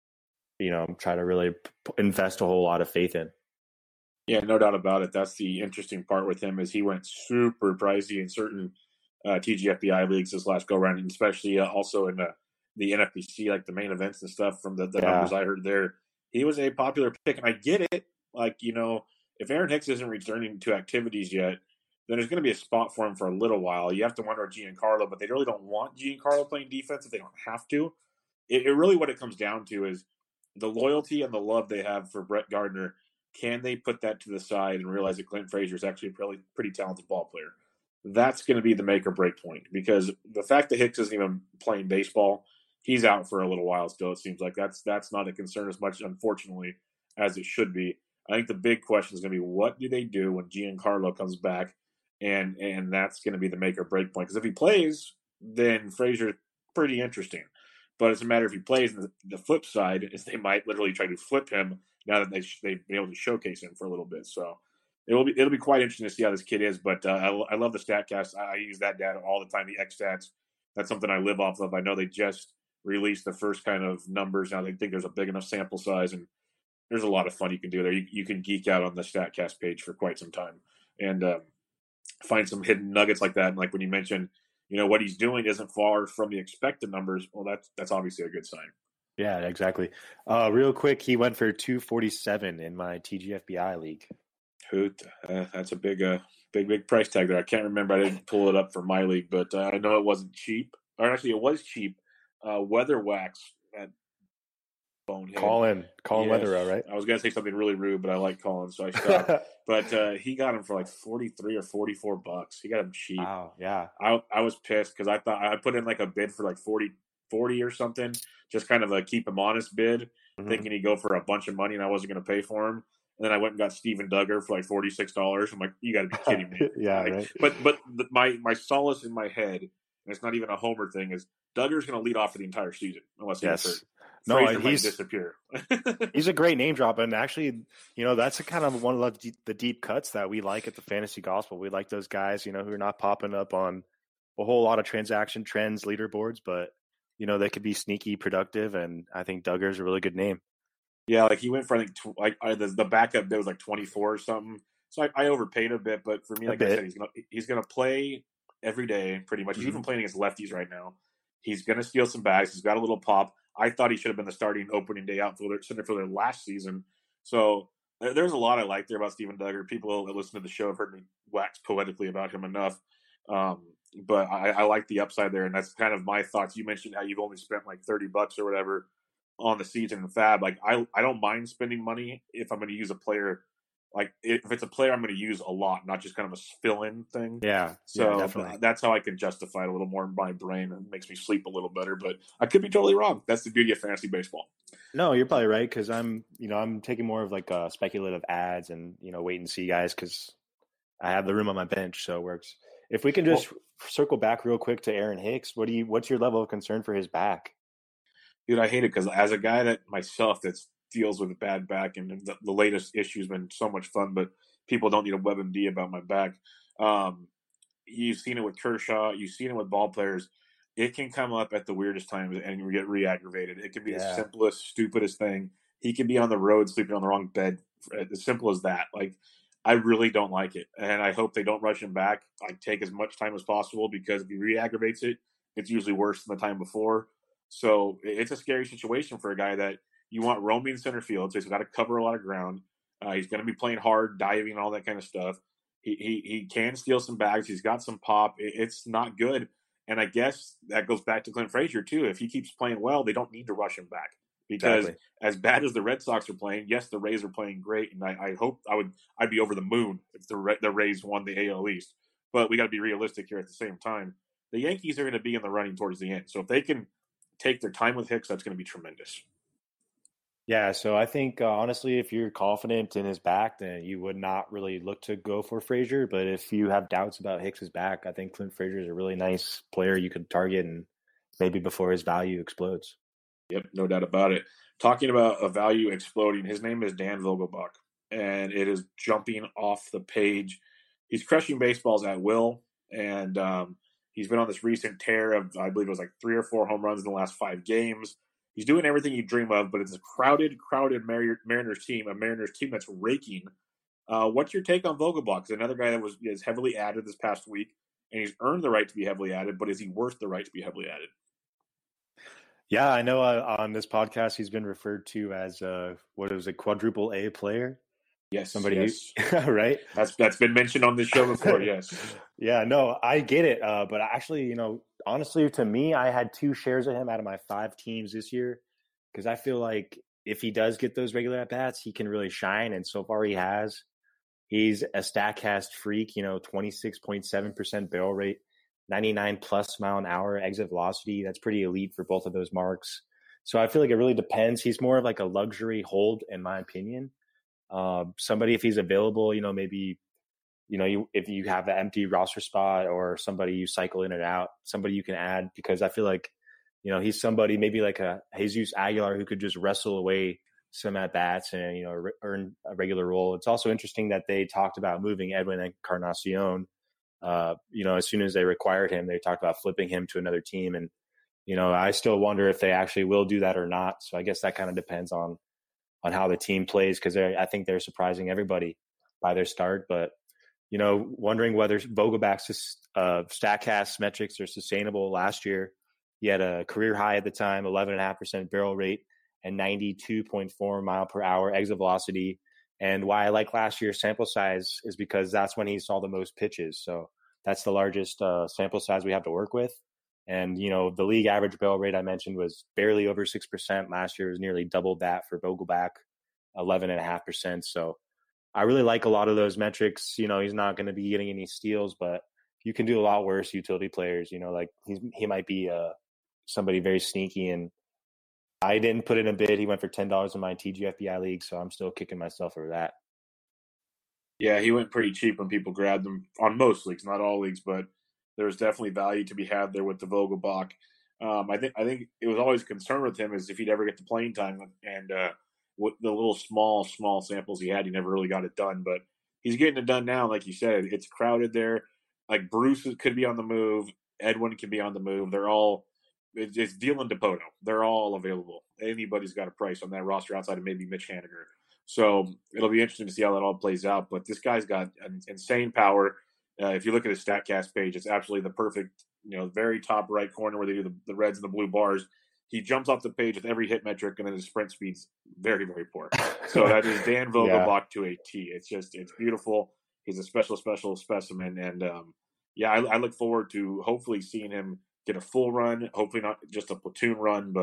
you know, try to really p- invest a whole lot of faith in.
Yeah, no doubt about it. That's the interesting part with him is he went super pricey in certain uh, T G F B I leagues this last go round, and especially uh, also in the, the N F B C, like the main events and stuff. From the, the yeah. numbers I heard there, he was a popular pick, and I get it. Like, you know, if Aaron Hicks isn't returning to activities yet, then there's going to be a spot for him for a little while. You have to wonder Giancarlo, but they really don't want Giancarlo playing defense if they don't have to. It, it really what it comes down to is the loyalty and the love they have for Brett Gardner. Can they put that to the side and realize that Clint Frazier is actually a pretty, pretty talented ball player? That's going to be the make or break point, because the fact that Hicks isn't even playing baseball, he's out for a little while still, it seems like. That's that's not a concern as much, unfortunately, as it should be. I think the big question is going to be, what do they do when Giancarlo comes back? And and that's going to be the make or break point. Because if he plays, then Frazier's pretty interesting. But it's a matter if he plays. The, the flip side is they might literally try to flip him now that they they've been able to showcase him for a little bit. So it will be it'll be quite interesting to see how this kid is. But uh, I, I love the StatCast. I, I use that data all the time. The X stats. That's something I live off of. I know they just released the first kind of numbers. Now they think there's a big enough sample size, and there's a lot of fun you can do there. You, you can geek out on the StatCast page for quite some time and um, find some hidden nuggets like that. And like when you mentioned, you know, what he's doing isn't far from the expected numbers. Well, that's that's obviously a good sign.
Yeah, exactly. Uh, real quick, he went for two forty-seven in my T G F B I league.
Hoot, uh, that's a big, uh, big, big price tag there. I can't remember. I didn't pull it up for my league, but uh, I know it wasn't cheap. Or actually, it was cheap. Uh, Weather Wax at Bonehead.
Colin, Colin yes. Weatherow, right?
I was gonna say something really rude, but I like Colin, so I stopped. But uh, he got him for like forty-three or forty-four bucks. He got him cheap.
Wow, yeah.
I I was pissed because I thought I put in like a bid for like forty, forty or something, just kind of a keep him honest bid, mm-hmm. thinking he'd go for a bunch of money and I wasn't going to pay for him. And then I went and got Steven Duggar for like forty-six dollars. I'm like, you got to be kidding me.
yeah,
like,
right.
But but the, my my solace in my head, and it's not even a homer thing, is Duggar's going to lead off for the entire season unless he
yes.
gets hurt.
No,
Frazier
he's
might disappear.
He's a great name drop, and actually, you know, that's a kind of one of the, the deep cuts that we like at the Fantasy Gospel. We like those guys, you know, who are not popping up on a whole lot of transaction trends leaderboards, but you know, they could be sneaky, productive, and I think Duggar's a really good name.
Yeah, like he went for I think tw- like I, the, the backup bid was like twenty-four or something. So I, I overpaid a bit, but for me, like I said, he's gonna he's gonna play every day pretty much. He's mm-hmm. even playing against lefties right now. He's gonna steal some bags. He's got a little pop. I thought he should have been the starting opening day outfielder center fielder last season. So there's a lot I like there about Steven Duggar. People that listen to the show have heard me wax poetically about him enough. Um, but I, I like the upside there, and that's kind of my thoughts. You mentioned how you've only spent like thirty bucks or whatever. on the season in Fab. Like I, I don't mind spending money if I'm going to use a player. Like if it's a player I'm going to use a lot, not just kind of a fill-in thing.
Yeah,
so
yeah, definitely.
That's how I can justify it a little more in my brain. It makes me sleep a little better, but I could be totally wrong. That's the beauty of fantasy baseball.
No, you're probably right because I'm, you know, I'm taking more of like a speculative ads and you know wait and see guys because I have the room on my bench, so it works. If we can just well, circle back real quick to Aaron Hicks, what do you? What's your level of concern for his back?
Dude, I hate it because as a guy that myself that deals with a bad back, and the, the latest issue has been so much fun, but people don't need a WebMD about my back. Um, you've seen it with Kershaw. You've seen it with ball players. It can come up at the weirdest times and you get re-aggravated. It can be yeah. the simplest, stupidest thing. He can be on the road sleeping on the wrong bed. As simple as that. Like, I really don't like it. And I hope they don't rush him back. I take as much time as possible because if he re-aggravates it, it's usually worse than the time before. So it's a scary situation for a guy that you want roaming center field. So he's got to cover a lot of ground. Uh, he's going to be playing hard, diving, all that kind of stuff. He, he, he can steal some bags. He's got some pop. It, it's not good. And I guess that goes back to Clint Frazier, too. If he keeps playing well, they don't need to rush him back. Because exactly. as bad as the Red Sox are playing, yes, the Rays are playing great. And I, I hope I would, I'd be over the moon if the, the Rays won the A L East. But we got to be realistic here at the same time. The Yankees are going to be in the running towards the end. So if they can take their time with Hicks, that's going to be tremendous.
Yeah, so I think, uh, honestly, if you're confident in his back, then you would not really look to go for Frazier. But if you have doubts about Hicks's back, I think Clint Frazier is a really nice player you could target and maybe before his value explodes.
Yep, no doubt about it. Talking about a value exploding, his name is Dan Vogelbach, and it is jumping off the page. He's crushing baseballs at will, and um, he's been on this recent tear of, I believe it was like three or four home runs in the last five games. He's doing everything you dream of, but it's a crowded, crowded Mar- Mariners team, a Mariners team that's raking. Uh, what's your take on Vogelbach? He's another guy that was is heavily added this past week, and he's earned the right to be heavily added, but is he worth the right to be heavily added?
Yeah, I know uh, on this podcast he's been referred to as uh, what is a quadruple A player.
Yes,
somebody,
yes.
Who, right?
That's that's been mentioned on this show before. Yes.
Yeah, no, I get it, uh, but actually, you know, honestly, to me, I had two shares of him out of my five teams this year because I feel like if he does get those regular at bats, he can really shine, and so far he has. He's a Statcast freak, you know, twenty-six point seven percent barrel rate, ninety-nine plus mile an hour exit velocity. That's pretty elite for both of those marks. So I feel like it really depends. He's more of like a luxury hold, in my opinion. Uh, somebody, if he's available, you know, maybe, you know, you, if you have an empty roster spot or somebody you cycle in and out, somebody you can add, because I feel like, you know, he's somebody maybe like a Jesus Aguilar who could just wrestle away some at bats and, you know, re- earn a regular role. It's also interesting that they talked about moving Edwin Encarnacion. Uh, you know, as soon as they required him, they talked about flipping him to another team. And, you know, I still wonder if they actually will do that or not. So I guess that kind of depends on, on how the team plays, because I think they're surprising everybody by their start. But, you know, wondering whether Vogelbach's uh, Statcast metrics are sustainable. Last year, he had a career high at the time, eleven point five percent barrel rate and ninety-two point four mile per hour exit velocity. And why I like last year's sample size is because that's when he saw the most pitches. So that's the largest uh, sample size we have to work with. And, you know, the league average barrel rate I mentioned was barely over six percent. Last year it was nearly doubled that for Vogelbach, eleven point five percent. So I really like a lot of those metrics. You know, he's not going to be getting any steals, but you can do a lot worse utility players. You know, like he's, he might be uh, somebody very sneaky. And I didn't put in a bid. He went for ten dollars in my T G F B I league, so I'm still kicking myself for that.
Yeah, he went pretty cheap when people grabbed him on most leagues, not all leagues, but there's definitely value to be had there with the Vogelbach. Um, I think I think it was always a concern with him is if he'd ever get the playing time, and uh, with the little small, small samples he had, he never really got it done. But he's getting it done now, like you said. It's crowded there. Like Bruce could be on the move. Edwin can be on the move. They're all it's, it's Dylan DePoto. They're all available. Anybody's got a price on that roster outside of maybe Mitch Haniger. So it'll be interesting to see how that all plays out. But this guy's got an insane power. Uh, if you look at his StatCast page, it's absolutely the perfect, you know, very top right corner where they do the, the reds and the blue bars. He jumps off the page with every hit metric, and then his sprint speed's very, very poor. So that is Dan Vogelbach yeah. to a T. It's just, it's beautiful. He's a special, special specimen. And, um, yeah, I, I look forward to hopefully seeing him get a full run, hopefully not just a platoon run, but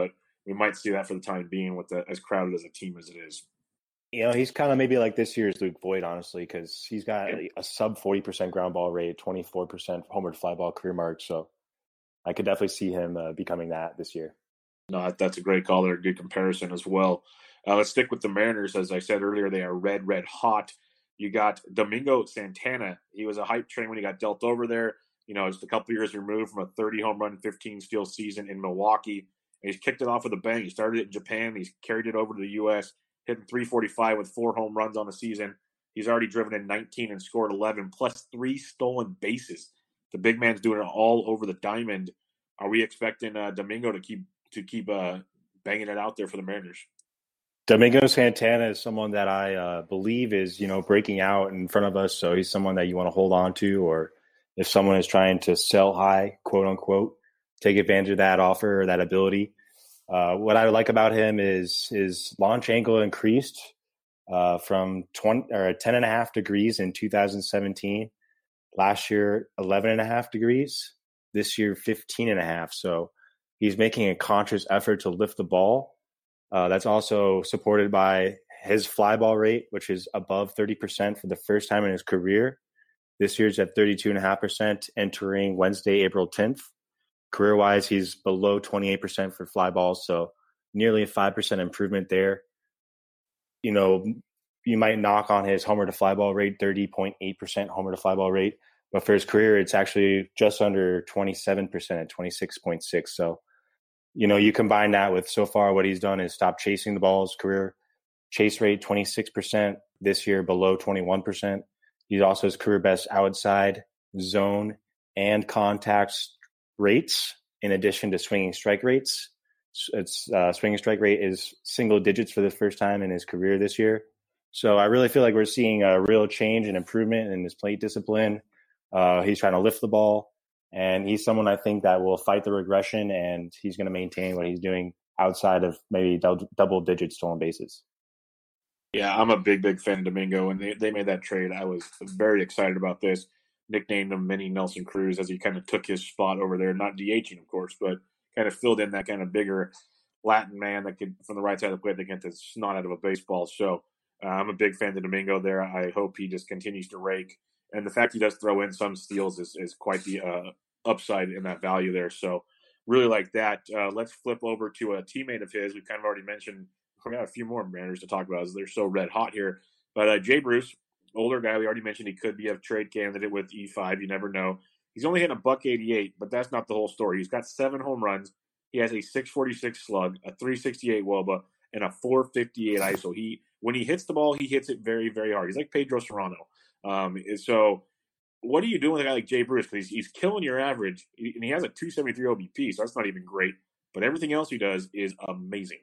we might see that for the time being with the, as crowded as a team as it is.
You know, he's kind of maybe like this year's Luke Voigt, honestly, because he's got a sub forty percent ground ball rate, twenty-four percent homer to fly ball career mark. So I could definitely see him uh, becoming that this year.
No, that's a great call there. Good comparison as well. Uh, let's stick with the Mariners. As I said earlier, they are red, red hot. You got Domingo Santana. He was a hype train when he got dealt over there. You know, just a couple years removed from a thirty home run, fifteen steal season in Milwaukee. And he's kicked it off with a bang. He started it in Japan. He's carried it over to the U S, hitting three forty-five with four home runs on the season. He's already driven in nineteen and scored eleven, plus three stolen bases. The big man's doing it all over the diamond. Are we expecting uh, Domingo to keep to keep uh, banging it out there for the Mariners?
Domingo Santana is someone that I uh, believe is, you know, breaking out in front of us. So he's someone that you want to hold on to, or if someone is trying to sell high, quote unquote, take advantage of that offer or that ability. Uh, what I like about him is his launch angle increased uh, from twenty or ten and a half degrees in two thousand seventeen. Last year, eleven and a half degrees. This year, fifteen and a half. So he's making a conscious effort to lift the ball. Uh, that's also supported by his fly ball rate, which is above thirty percent for the first time in his career. This year's at thirty-two point five percent entering Wednesday, April tenth. Career-wise, he's below twenty-eight percent for fly balls, so nearly a five percent improvement there. You know, you might knock on his homer to fly ball rate, thirty point eight percent homer to fly ball rate, but for his career, it's actually just under twenty-seven percent at twenty-six point six. So, you know, you combine that with so far what he's done is stop chasing the ball. His career chase rate, twenty-six percent. This year, below twenty-one percent. He's also his career best outside, zone, and contact rates, in addition to swinging strike rates. It's uh, swinging strike rate is single digits for the first time in his career this year. So I really feel like we're seeing a real change and improvement in his plate discipline. Uh, he's trying to lift the ball, and he's someone I think that will fight the regression, and he's going to maintain what he's doing outside of maybe double, double digit stolen bases.
Yeah, I'm a big, big fan of Domingo, and they, they made that trade. I was very excited about this. Nicknamed him Mini Nelson Cruz as he kind of took his spot over there, not DHing, of course, but kind of filled in that kind of bigger Latin man that could, from the right side of the plate, that can get the snot out of a baseball. So uh, I'm a big fan of Domingo there. I hope he just continues to rake. And the fact he does throw in some steals is, is quite the uh, upside in that value there. So really like that. Uh, let's flip over to a teammate of his. We've kind of already mentioned, we got a few more Mariners to talk about as they're so red hot here. But uh, Jay Bruce, older guy, we already mentioned he could be a trade candidate with E five. You never know. He's only hitting a buck eighty-eight, but that's not the whole story. He's got seven home runs. He has a six forty-six slug, a three sixty-eight wOBA, and a four fifty-eight I S O. He when he hits the ball, he hits it very, very hard. He's like Pedro Serrano. Um, so what are you doing with a guy like Jay Bruce? Because he's, he's killing your average, and he has a two seventy-three O B P, so that's not even great. But everything else he does is amazing.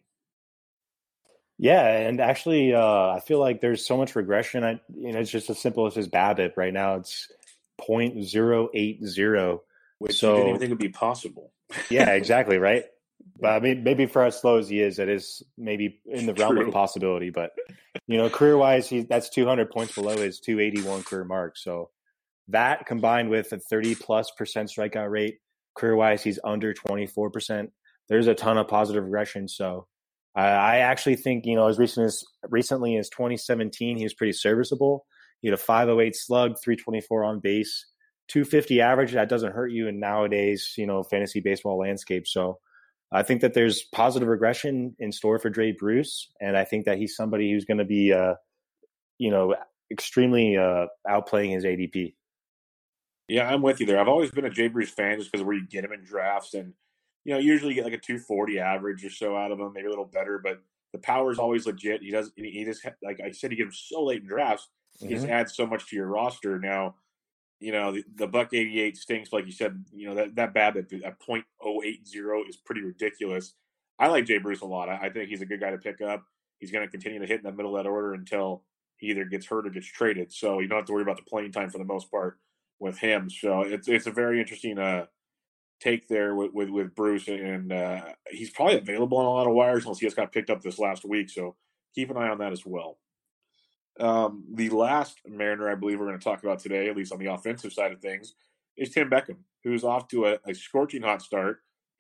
Yeah, and actually, uh, I feel like there's so much regression. I, you know, it's just as simple as his BABIP. Right now, it's point zero eight zero,
which
so,
you didn't even think would be possible.
Yeah, exactly, right? But I mean, maybe for as slow as he is, it is maybe in the realm
True.
of possibility. But you know, career-wise, he that's two hundred points below his two eighty-one career mark. So that combined with a thirty plus percent strikeout rate, career-wise, he's under twenty-four percent. There's a ton of positive regression. So. Uh, I actually think, you know, as recent as recently as twenty seventeen, he was pretty serviceable. He had a five oh eight slug, three twenty-four on base, two fifty average. That doesn't hurt you in nowadays, you know, fantasy baseball landscape. So I think that there's positive regression in store for Jay Bruce. And I think that he's somebody who's going to be, uh, you know, extremely uh, outplaying his A D P.
Yeah, I'm with you there. I've always been a Jay Bruce fan just because of where you get him in drafts, and you know, usually you get like a two forty average or so out of him, maybe a little better, but the power is always legit. He does, he just, like I said, you get him so late in drafts, he mm-hmm. just adds so much to your roster. Now, you know, the, the buck eighty-eight stinks, like you said, you know, that, that BABIP at point oh eight zero is pretty ridiculous. I like Jay Bruce a lot. I, I think he's a good guy to pick up. He's going to continue to hit in the middle of that order until he either gets hurt or gets traded. So you don't have to worry about the playing time for the most part with him. So it's, it's a very interesting, uh, take there with, with, with Bruce, and uh, he's probably available on a lot of wires unless he just got picked up this last week. So keep an eye on that as well. Um, the last Mariner I believe we're going to talk about today, at least on the offensive side of things, is Tim Beckham, who's off to a, a scorching hot start.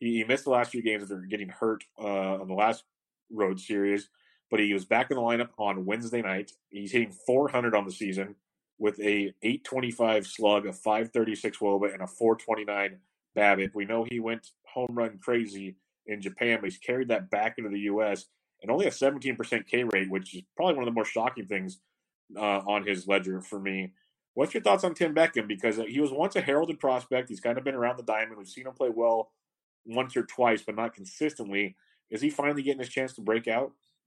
He, he missed the last few games after getting hurt uh, on the last road series, but he was back in the lineup on Wednesday night. He's hitting four hundred on the season with a eight twenty-five slug, a five thirty-six wOBA, and a four twenty-nine BABIP. We know he went home run crazy in Japan, but he's carried that back into the U S and only a seventeen percent K rate, which is probably one of the more shocking things uh, on his ledger for me. What's your thoughts on Tim Beckham? Because he was once a heralded prospect. He's kind of been around the diamond. We've seen him play well once or twice, but not consistently. Is he finally getting his chance to break out?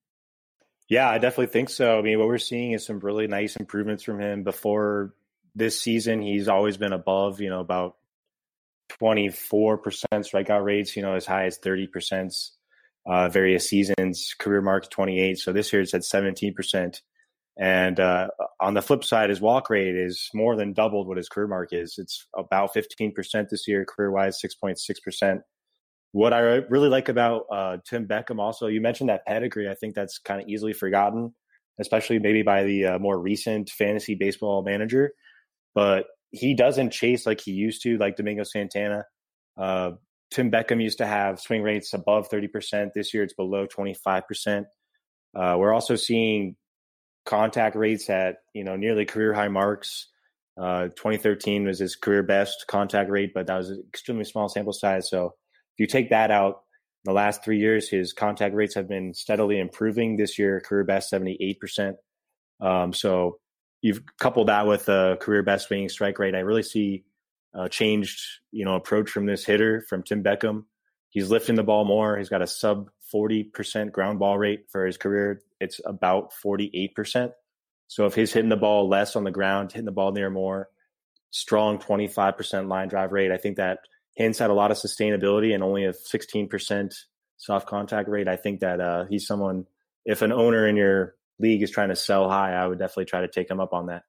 Yeah, I definitely think so. I mean, what we're seeing is some really nice improvements from him. Before this season, he's always been above, you know, about twenty-four percent strikeout rates, you know, as high as thirty percent uh, various seasons. Career mark twenty-eight. So this year it's at seventeen percent. And uh, on the flip side, his walk rate is more than doubled what his career mark is. It's about fifteen percent this year, career-wise, six point six percent. What I really like about uh, Tim Beckham also, you mentioned that pedigree. I think that's kind of easily forgotten, especially maybe by the uh, more recent fantasy baseball manager. But he doesn't chase like he used to, like Domingo Santana. Uh, Tim Beckham used to have swing rates above thirty percent. This year it's below twenty-five percent. Uh, we're also seeing contact rates at, you know, nearly career high marks. Uh, twenty thirteen was his career best contact rate, but that was an extremely small sample size. So if you take that out, the last three years, his contact rates have been steadily improving. This year, career best seventy-eight percent. Um, so you've coupled that with a career best swinging strike rate. I really see a changed, you know, approach from this hitter, from Tim Beckham. He's lifting the ball more. He's got a sub forty percent ground ball rate for his career. It's about forty-eight percent. So if he's hitting the ball less on the ground, hitting the ball near more, strong twenty-five percent line drive rate, I think that hints at a lot of sustainability and only a sixteen percent soft contact rate. I think that uh, he's someone, if an owner in your league is trying to sell high, I would definitely try to take him up on that.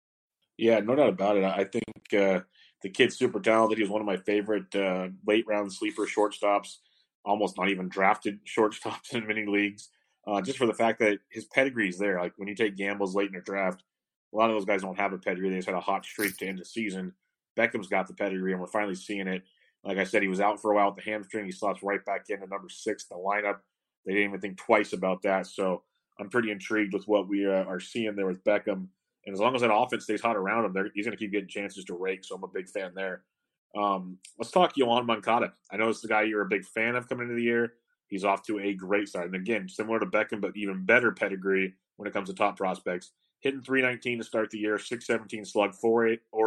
Yeah, no doubt about it. I think uh, the kid's super talented. He was one of my favorite uh, late round sleeper shortstops, almost not even drafted shortstops in many leagues, uh, just for the fact that his pedigree is there. Like when you take gambles late in your draft, a lot of those guys don't have a pedigree. They just had a hot streak to end the season. Beckham's got the pedigree, and we're finally seeing it. Like I said, he was out for a while with the hamstring. He slots right back into number six, the lineup. They didn't even think twice about that. So I'm pretty intrigued with what we uh, are seeing there with Beckham. And as long as that offense stays hot around him, he's going to keep getting chances to rake. So I'm a big fan there. Um, let's talk Yoan Moncada. I know it's the guy you're a big fan of coming into the year. He's off to a great start. And again, similar to Beckham, but even better pedigree when it comes to top prospects. Hitting three nineteen to start the year, six seventeen slug, four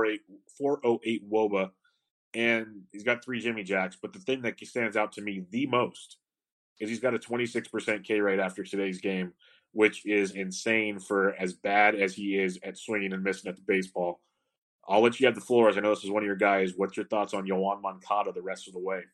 oh eight wOBA, and he's got three Jimmy Jacks. But the thing that stands out to me the most is he's got a twenty-six percent K rate after today's game, which is insane for as bad as he is at swinging and missing at the baseball. I'll let you have the floor, as I know this is one of your guys. What's your thoughts on Yoan Moncada the rest of the way?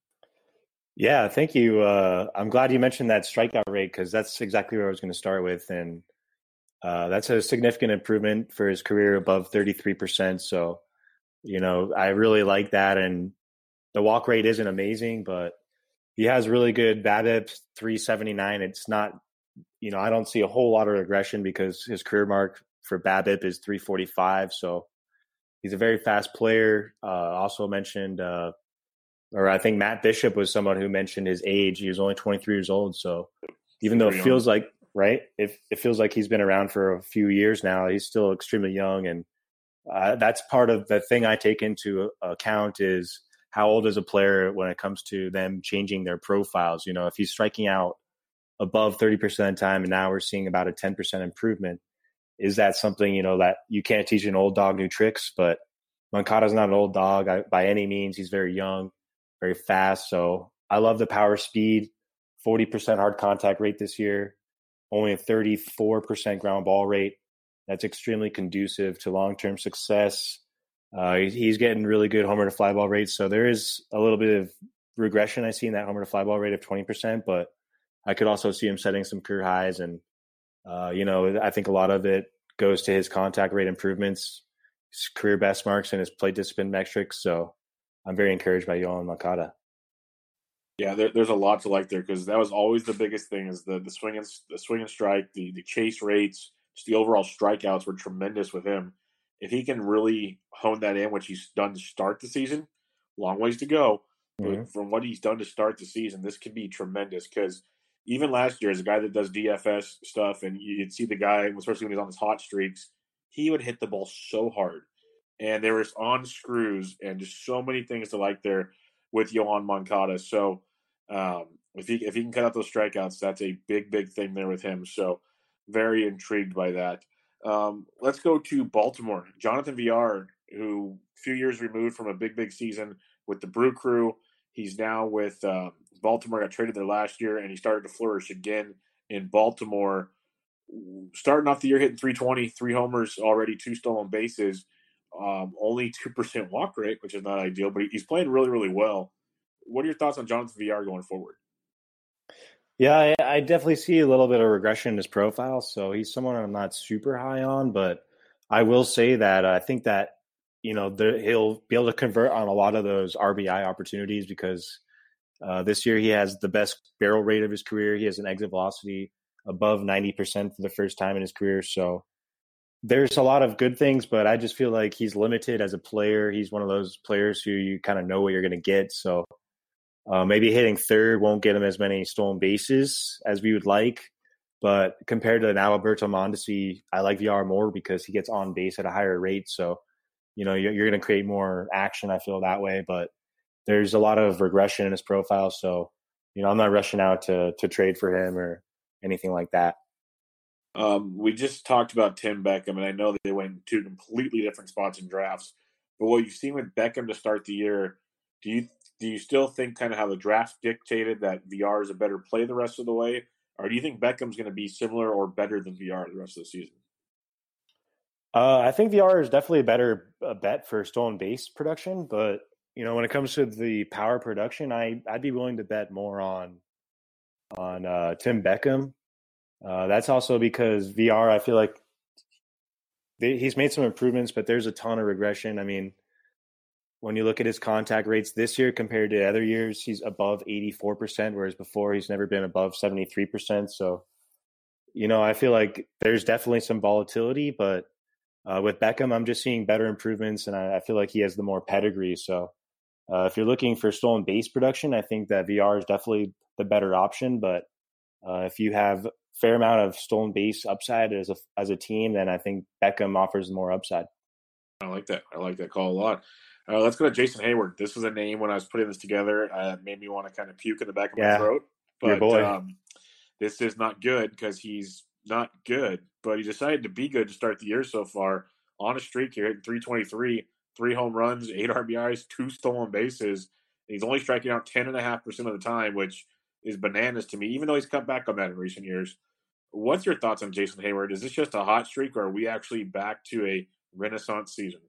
Yeah, thank you. Uh, I'm glad you mentioned that strikeout rate, because that's exactly where I was going to start with. And uh, that's a significant improvement for his career, above thirty-three percent. So, you know, I really like that. And the walk rate isn't amazing, but he has really good BABIP, three seventy-nine. It's not, you know, I don't see a whole lot of regression because his career mark for BABIP is three forty-five. So he's a very fast player. Uh, also mentioned, uh, or I think Matt Bishop was someone who mentioned his age. He was only twenty-three years old. So even though it feels like, right, it, it feels like he's been around for a few years now, he's still extremely young. And uh, that's part of the thing I take into account is how old is a player when it comes to them changing their profiles. You know, if he's striking out above thirty percent of the time, and now we're seeing about a ten percent improvement, is that something, you know, that you can't teach an old dog new tricks? But Moncada's not an old dog I, by any means. He's very young, very fast. So I love the power speed, forty percent hard contact rate this year, only a thirty-four percent ground ball rate. That's extremely conducive to long-term success. Uh, he's getting really good homer to fly ball rates. So there is a little bit of regression I see in that homer to fly ball rate of twenty percent, but I could also see him setting some career highs. And, uh, you know, I think a lot of it goes to his contact rate improvements, his career best marks, and his plate discipline metrics. So I'm very encouraged by Yoan Moncada.
Yeah, there, there's a lot to like there, because that was always the biggest thing is the the swing and the swing and strike, the the chase rates, just the overall strikeouts were tremendous with him. If he can really hone that in, which he's done to start the season, long ways to go. but
Mm-hmm.
from what he's done to start the season, this could be tremendous because even last year, as a guy that does D F S stuff, and you'd see the guy, especially when he's on his hot streaks, he would hit the ball so hard. And there was on screws and just so many things to like there with Yohan Moncada. So um, if he if he can cut out those strikeouts, that's a big, big thing there with him. So very intrigued by that. Um, let's go to Baltimore. Jonathan Villar, who a few years removed from a big, big season with the Brew Crew. He's now with um, Baltimore, got traded there last year, and he started to flourish again in Baltimore. Starting off the year hitting three twenty, three homers already, two stolen bases, um, only two percent walk rate, which is not ideal, but he's playing really, really well. What are your thoughts on Jonathan Villar going forward?
Yeah, I, I definitely see a little bit of regression in his profile. So he's someone I'm not super high on, but I will say that I think that, you know, the, he'll be able to convert on a lot of those R B I opportunities because uh, this year he has the best barrel rate of his career. He has an exit velocity above ninety percent for the first time in his career. So there's a lot of good things, but I just feel like he's limited as a player. He's one of those players who you kind of know what you're going to get. So Uh, maybe hitting third won't get him as many stolen bases as we would like, but compared to an Alberto Mondesi, I like V R more because he gets on base at a higher rate. So, you know, you're, you're going to create more action, I feel that way, but there's a lot of regression in his profile. So, you know, I'm not rushing out to to trade for him or anything like that.
Um, we just talked about Tim Beckham, and I know they went in two completely different spots in drafts, but what you've seen with Beckham to start the year, do you Do you still think kind of how the draft dictated that V R is a better play the rest of the way? Or do you think Beckham's going to be similar or better than V R the rest of the season?
Uh, I think V R is definitely a better uh, bet for stolen base production. But, you know, when it comes to the power production, I, I'd be willing to bet more on on uh, Tim Beckham. Uh, that's also because V R, I feel like they, he's made some improvements, but there's a ton of regression. I mean, when you look at his contact rates this year compared to other years, he's above eighty-four percent, whereas before he's never been above seventy-three percent. So, you know, I feel like there's definitely some volatility, but uh, with Beckham, I'm just seeing better improvements, and I, I feel like he has the more pedigree. So uh, if you're looking for stolen base production, I think that V R is definitely the better option. But uh, if you have a fair amount of stolen base upside as a, as a team, then I think Beckham offers more upside.
I like that. I like that call a lot. Uh, let's go to Jason Hayward. This was a name when I was putting this together. Uh, it made me want to kind of puke in the back of
Yeah,
my throat. But
your boy.
Um, this is not good because he's not good. But he decided to be good to start the year so far. On a streak here, hitting three twenty-three, three home runs, eight R B Is, two stolen bases. And he's only striking out ten point five percent of the time, which is bananas to me, even though he's cut back on that in recent years. What's your thoughts on Jason Hayward? Is this just a hot streak, or are we actually back to a renaissance season?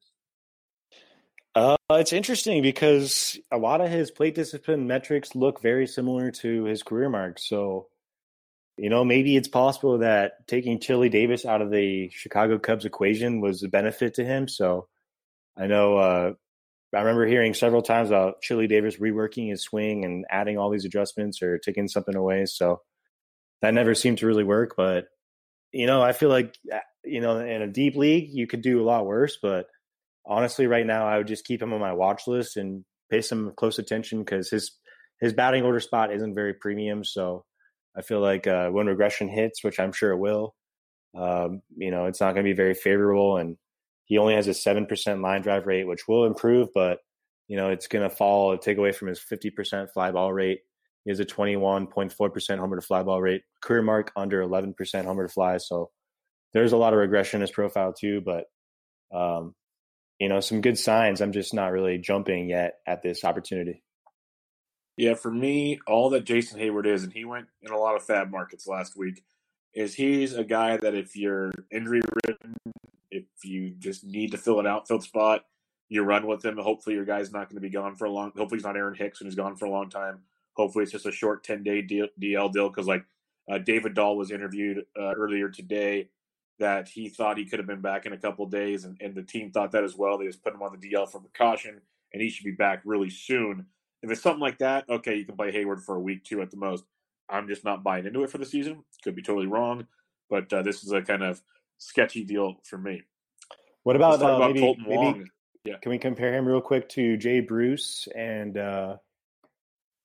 Uh, it's interesting because a lot of his plate discipline metrics look very similar to his career marks. So, you know, maybe it's possible that taking Chili Davis out of the Chicago Cubs equation was a benefit to him. So I know uh, I remember hearing several times about Chili Davis reworking his swing and adding all these adjustments or taking something away. So that never seemed to really work. But, you know, I feel like, you know, in a deep league, you could do a lot worse, but honestly, right now, I would just keep him on my watch list and pay some close attention because his his batting order spot isn't very premium. So I feel like uh, when regression hits, which I'm sure it will, um, you know, it's not going to be very favorable. And he only has a seven percent line drive rate, which will improve, but, you know, it's going to fall, take away from his fifty percent fly ball rate. He has a twenty-one point four percent homer to fly ball rate, career mark under eleven percent homer to fly. So there's a lot of regression in his profile too, but, um, you know, some good signs. I'm just not really jumping yet at this opportunity.
Yeah, for me, all that Jason Hayward is, and he went in a lot of fab markets last week, is he's a guy that if you're injury-ridden, if you just need to fill an outfield spot, you run with him. Hopefully your guy's not going to be gone for a long – hopefully he's not Aaron Hicks and he's gone for a long time. Hopefully it's just a short ten-day D L deal because, like, uh, David Dahl was interviewed uh, earlier today that he thought he could have been back in a couple of days, and, and the team thought that as well. They just put him on the D L for precaution, and he should be back really soon. If it's something like that, okay, you can play Hayward for a week, two at the most. I'm just not buying into it for the season. Could be totally wrong, but uh, this is a kind of sketchy deal for me.
What about,
Let's talk
uh,
about
maybe,
Colton
maybe
Wong. Yeah.
Can we compare him real quick to Jay Bruce and uh,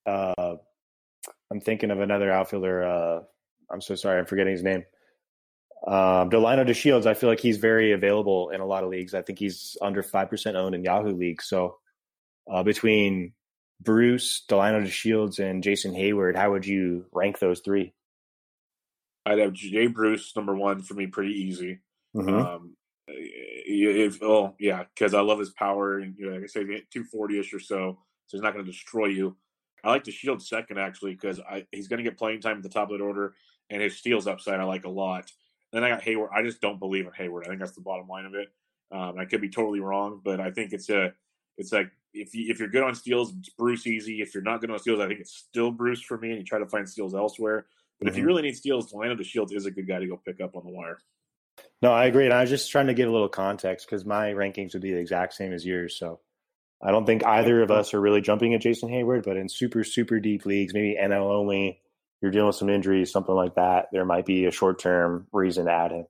uh, I'm thinking of another outfielder. Uh, I'm so sorry, I'm forgetting his name. Um, Delino DeShields, I feel like he's very available in a lot of leagues. I think he's under five percent owned in Yahoo leagues. So uh, between Bruce, Delino DeShields, and Jason Hayward, how would you rank those three?
I'd have Jay Bruce number one for me, pretty easy.
Mm-hmm.
Um, if oh yeah, because I love his power, and you know, like I say, two forty ish or so, so he's not going to destroy you. I like DeShields second actually because he's going to get playing time at the top of the order, and his steals upside I like a lot. Then I got Hayward. I just don't believe in Hayward. I think that's the bottom line of it. Um, I could be totally wrong, but I think it's a, it's like if you, if you're good on steals, it's Bruce easy. If you're not good on steals, I think it's still Bruce for me. And you try to find steals elsewhere. But mm-hmm. if you really need steals, Delino DeShields is a good guy to go pick up on the wire.
No, I agree. And I was just trying to give a little context because my rankings would be the exact same as yours. So I don't think either of us are really jumping at Jason Hayward, but in super, super deep leagues, maybe N L only, you're dealing with some injuries, something like that, there might be a short-term reason to add him.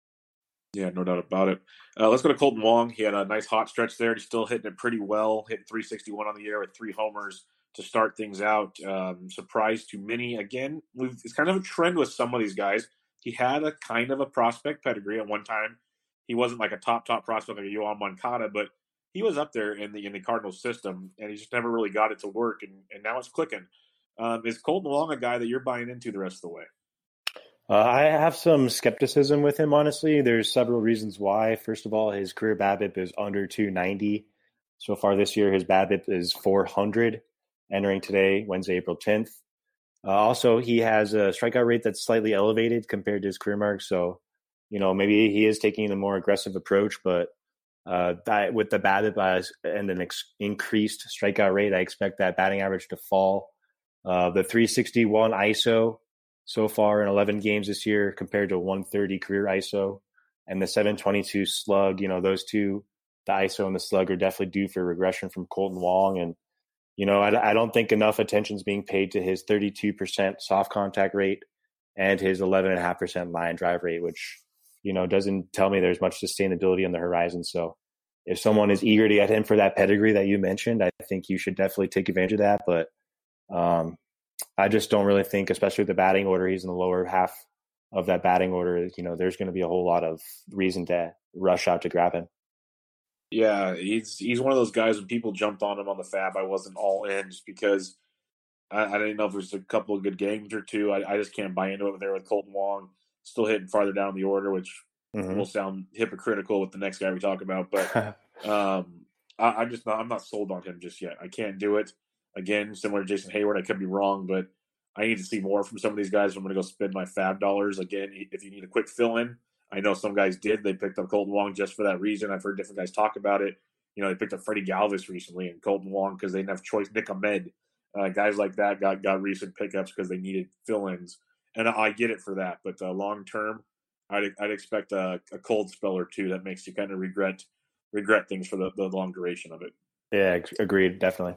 Yeah, no doubt about it. Uh, let's go to Colton Wong. He had a nice hot stretch there. He's still hitting it pretty well, hitting three sixty-one on the year with three homers to start things out. Um, surprise to many. Again, we've, it's kind of a trend with some of these guys. He had a kind of a prospect pedigree at one time. He wasn't like a top, top prospect like a Yoan Moncada, but he was up there in the in the Cardinals system, and he just never really got it to work, and, and now it's clicking. Um, is Colton Wong a guy that you're buying into the rest of the way?
Uh, I have some skepticism with him, honestly. There's several reasons why. First of all, his career BABIP is under two ninety. So far this year, his BABIP is four hundred, entering today, Wednesday, April tenth. Uh, also, he has a strikeout rate that's slightly elevated compared to his career mark. So, you know, maybe he is taking a more aggressive approach, but uh, that, with the BABIP and an ex- increased strikeout rate, I expect that batting average to fall. Uh, the three sixty-one I S O so far in eleven games this year compared to one thirty career I S O, and the seven twenty-two slug, you know, those two, the I S O and the slug, are definitely due for regression from Colton Wong. And, you know, I, I don't think enough attention is being paid to his thirty-two percent soft contact rate and his eleven point five percent line drive rate, which, you know, doesn't tell me there's much sustainability on the horizon. So if someone is eager to get him for that pedigree that you mentioned, I think you should definitely take advantage of that. But Um, I just don't really think, especially with the batting order, he's in the lower half of that batting order. You know, there's going to be a whole lot of reason to rush out to grab him.
Yeah, he's he's one of those guys when people jumped on him on the Fab, I wasn't all in just because I, I didn't know if there was a couple of good games or two. I, I just can't buy into it there with Colton Wong still hitting farther down the order, which mm-hmm. will sound hypocritical with the next guy we talk about. But um, I, I'm just not I'm not sold on him just yet. I can't do it. Again, similar to Jason Hayward, I could be wrong, but I need to see more from some of these guys if I'm going to go spend my Fab dollars. Again, if you need a quick fill-in, I know some guys did. They picked up Colton Wong just for that reason. I've heard different guys talk about it. You know, they picked up Freddie Galvis recently and Colton Wong because they didn't have choice. Nick Ahmed, uh, guys like that got, got recent pickups because they needed fill-ins. And I get it for that. But uh, long-term, I'd, I'd expect a, a cold spell or two that makes you kind of regret regret things for the, the long duration of it.
Yeah, agreed, definitely.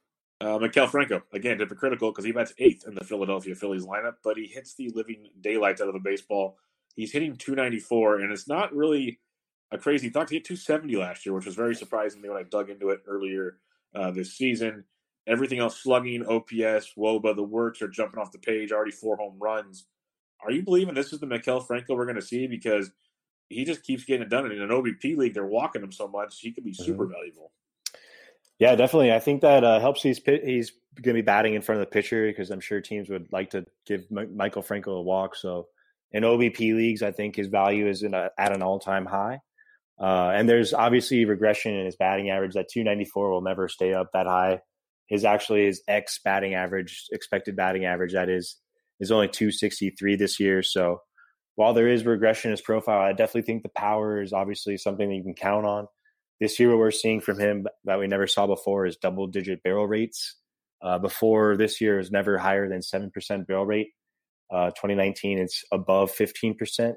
Uh, Maikel Franco, again, hypocritical because he bats eighth in the Philadelphia Phillies lineup, but he hits the living daylights out of the baseball. He's hitting two ninety-four, and it's not really a crazy thought. He hit two seventy last year, which was very surprising when I dug into it earlier uh, this season. Everything else, slugging, O P S, W O B A, the works are jumping off the page, already four home runs. Are you believing this is the Maikel Franco we're going to see? Because he just keeps getting it done. And in an O B P league, they're walking him so much, he could be super mm-hmm. valuable.
Yeah, definitely. I think that uh, helps. He's he's going to be batting in front of the pitcher because I'm sure teams would like to give M- Maikel Franco a walk. So in O B P leagues, I think his value is in a, at an all-time high. Uh, and there's obviously regression in his batting average. That two ninety-four will never stay up that high. His actually his ex batting average, expected batting average, that is, is only two sixty-three this year. So while there is regression in his profile, I definitely think the power is obviously something that you can count on. This year, what we're seeing from him that we never saw before is double-digit barrel rates. Uh, before this year, it was never higher than seven percent barrel rate. Uh, twenty nineteen, it's above fifteen percent.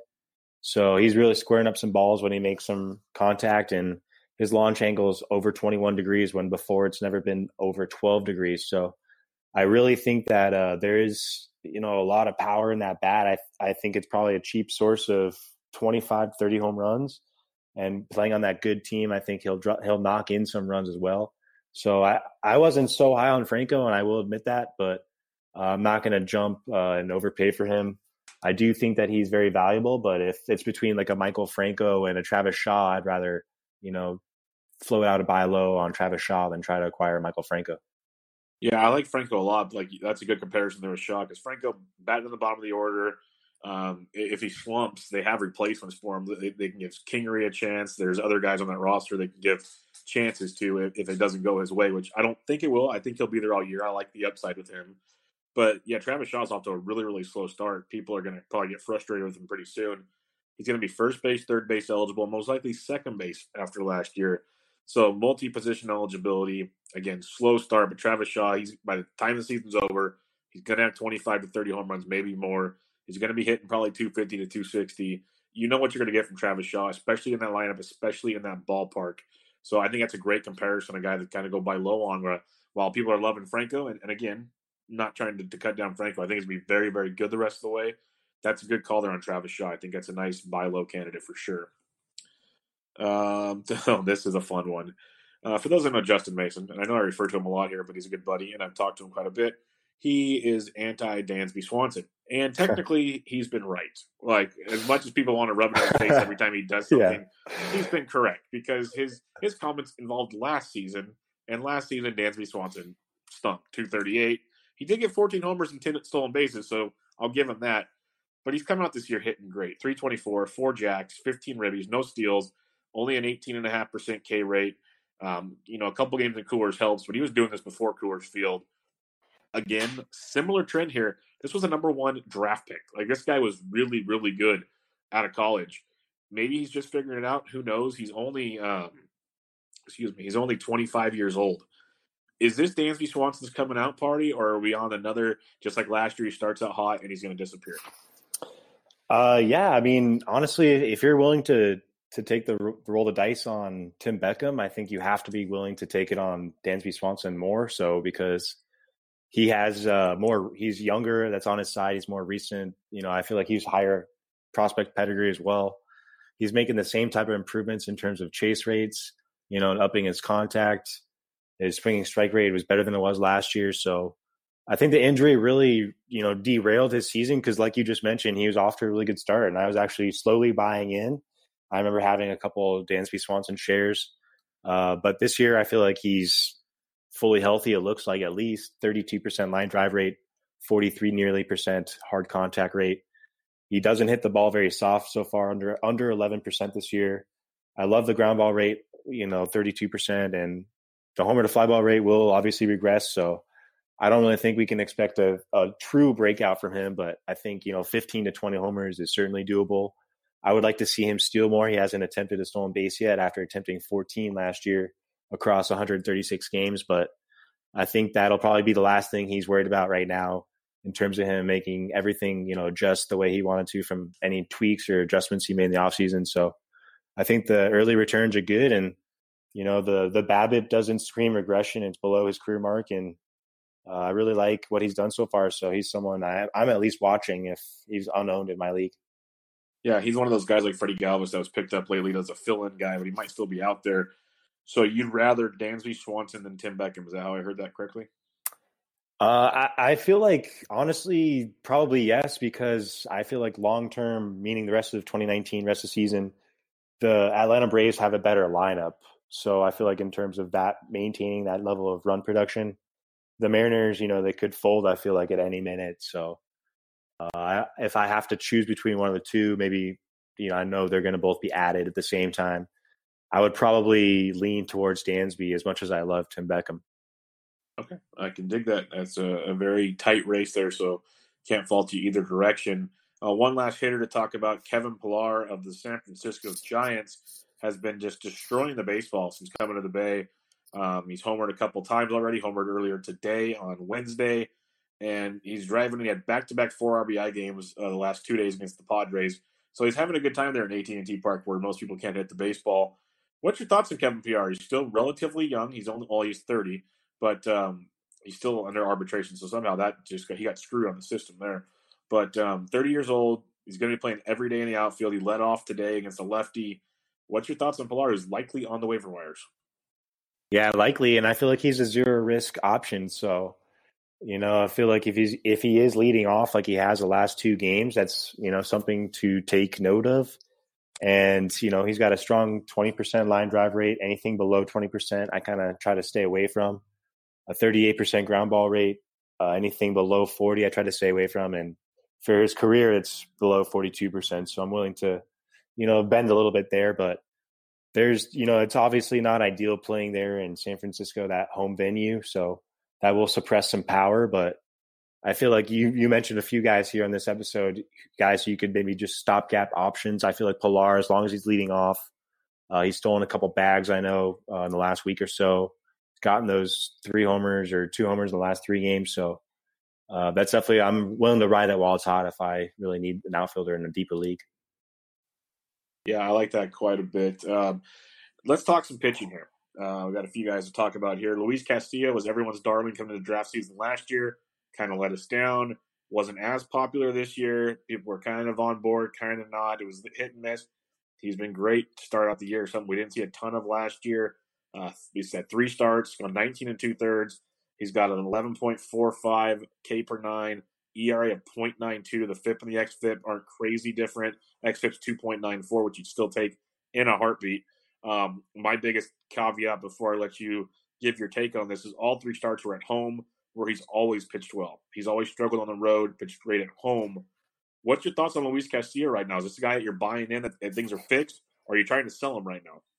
So he's really squaring up some balls when he makes some contact, and his launch angle is over twenty-one degrees when before it's never been over twelve degrees. So I really think that uh, there is, you know, a lot of power in that bat. I I think it's probably a cheap source of twenty-five, thirty home runs. And playing on that good team, I think he'll he'll knock in some runs as well. So I, I wasn't so high on Franco, and I will admit that, but uh, I'm not going to jump uh, and overpay for him. I do think that he's very valuable, but if it's between like a Michael Franco and a Travis Shaw, I'd rather, you know, float out a buy low on Travis Shaw than try to acquire Michael Franco.
Yeah, I like Franco a lot. Like that's a good comparison there with Shaw because Franco batting in the bottom of the order. Um, if he slumps, they have replacements for him. They, they can give Kingery a chance. There's other guys on that roster they can give chances to if, if it doesn't go his way, which I don't think it will. I think he'll be there all year. I like the upside with him. But yeah, Travis Shaw's off to a really, really slow start. People are going to probably get frustrated with him pretty soon. He's going to be first base, third base eligible, most likely second base after last year. So multi-position eligibility. Again, slow start, but Travis Shaw, he's by the time the season's over, he's going to have twenty-five to thirty home runs, maybe more. He's going to be hitting probably two fifty to two sixty. You know what you're going to get from Travis Shaw, especially in that lineup, especially in that ballpark. So I think that's a great comparison, a guy that kind of go buy low on uh, while people are loving Franco. And, and again, not trying to, to cut down Franco. I think it's going to be very, very good the rest of the way. That's a good call there on Travis Shaw. I think that's a nice buy low candidate for sure. Um, oh, this is a fun one. Uh, for those that know Justin Mason, and I know I refer to him a lot here, but he's a good buddy, and I've talked to him quite a bit. He is anti-Dansby Swanson, and technically he's been right. Like, as much as people want to rub it in his face every time he does something, yeah. he's been correct because his, his comments involved last season, and last season Dansby Swanson stunk, two thirty-eight. He did get fourteen homers and ten stolen bases, so I'll give him that. But he's come out this year hitting great. three twenty-four, four jacks, fifteen ribbies, no steals, only an eighteen point five percent K rate. Um, you know, a couple games in Coors helps, but he was doing this before Coors Field. Again, similar trend here. This was a number one draft pick. Like, this guy was really, really good out of college. Maybe he's just figuring it out. Who knows? He's only, um, excuse me, he's only twenty-five years old. Is this Dansby Swanson's coming out party, or are we on another, just like last year, he starts out hot and he's going to disappear?
Uh, yeah, I mean, honestly, if you're willing to to take the, the roll the dice on Tim Beckham, I think you have to be willing to take it on Dansby Swanson more so because he has uh, more, he's younger, that's on his side, he's more recent. You know, I feel like he's higher prospect pedigree as well. He's making the same type of improvements in terms of chase rates, you know, and upping his contact. His swinging strike rate was better than it was last year. So I think the injury really, you know, derailed his season because like you just mentioned, he was off to a really good start and I was actually slowly buying in. I remember having a couple of Dansby Swanson shares. Uh, but this year I feel like he's fully healthy. It looks like at least thirty-two percent line drive rate, forty-three nearly percent hard contact rate. He doesn't hit the ball very soft so far, under under eleven percent this year. I love the ground ball rate, you know, thirty-two percent, and the homer to fly ball rate will obviously regress. So I don't really think we can expect a, a true breakout from him, but I think, you know, fifteen to twenty homers is certainly doable. I would like to see him steal more. He hasn't attempted a stolen base yet after attempting fourteen last year across one hundred thirty-six games, but I think that'll probably be the last thing he's worried about right now in terms of him making everything, you know, just the way he wanted to from any tweaks or adjustments he made in the offseason. So I think the early returns are good, and, you know, the the BABIP doesn't scream regression. It's below his career mark, and uh, I really like what he's done so far. So he's someone I, I'm at least watching if he's unowned in my league.
Yeah, he's one of those guys like Freddie Galvis that was picked up lately as a fill-in guy, but he might still be out there. So you'd rather Dansby Swanson than Tim Beckham. Is that how I heard that correctly?
Uh, I, I feel like, honestly, probably yes, because I feel like long-term, meaning the rest of twenty nineteen, rest of the season, the Atlanta Braves have a better lineup. So I feel like in terms of that, maintaining that level of run production, the Mariners, you know, they could fold, I feel like, at any minute. So uh, if I have to choose between one of the two, maybe, you know, I know they're going to both be added at the same time. I would probably lean towards Dansby as much as I love Tim Beckham.
Okay, I can dig that. That's a, a very tight race there, so can't fault you either direction. Uh, one last hitter to talk about, Kevin Pillar of the San Francisco Giants has been just destroying the baseball since coming to the Bay. Um, he's homered a couple times already, homered earlier today on Wednesday, and he's driving. He had back-to-back four R B I games uh, the last two days against the Padres. So he's having a good time there in A T and T Park where most people can't hit the baseball. What's your thoughts on Kevin Pillar? He's still relatively young. He's only, well, he's thirty, but um, he's still under arbitration. So somehow that just got, he got screwed on the system there. But um, thirty years old, he's going to be playing every day in the outfield. He led off today against a lefty. What's your thoughts on Pillar, who's likely on the waiver wires?
Yeah, likely. And I feel like he's a zero risk option. So, you know, I feel like if he's if he is leading off like he has the last two games, that's, you know, something to take note of. And, you know, he's got a strong twenty percent line drive rate. Anything below twenty percent, I kind of try to stay away from. A thirty-eight percent ground ball rate, uh, anything below forty, I try to stay away from. And for his career, it's below forty-two percent. So I'm willing to, you know, bend a little bit there. But there's, you know, it's obviously not ideal playing there in San Francisco, that home venue. So that will suppress some power. But I feel like you you mentioned a few guys here on this episode, guys who you could maybe just stopgap options. I feel like Pilar, as long as he's leading off, uh, he's stolen a couple bags, I know, uh, in the last week or so. He's gotten those three homers or two homers in the last three games. So uh, that's definitely, I'm willing to ride that while it's hot if I really need an outfielder in a deeper league.
Yeah, I like that quite a bit. Um, let's talk some pitching here. Uh, we got a few guys to talk about here. Luis Castillo was everyone's darling coming to the draft season last year. Kind of let us down. Wasn't as popular this year. People were kind of on board, kind of not. It was hit and miss. He's been great to start out the year. Something we didn't see a ton of last year. Uh, he's had three starts, gone nineteen and two thirds. He's got an eleven point four five K per nine, E R A of point nine two. The F I P and the X F I P aren't crazy different. X F I P's two point nine four, which you'd still take in a heartbeat. Um, my biggest caveat before I let you give your take on this is all three starts were at home, where he's always pitched well. He's always struggled on the road, pitched great at home. What's your thoughts on Luis Castillo right now? Is this a guy that you're buying in that, that things are fixed, or are you trying to sell him right now?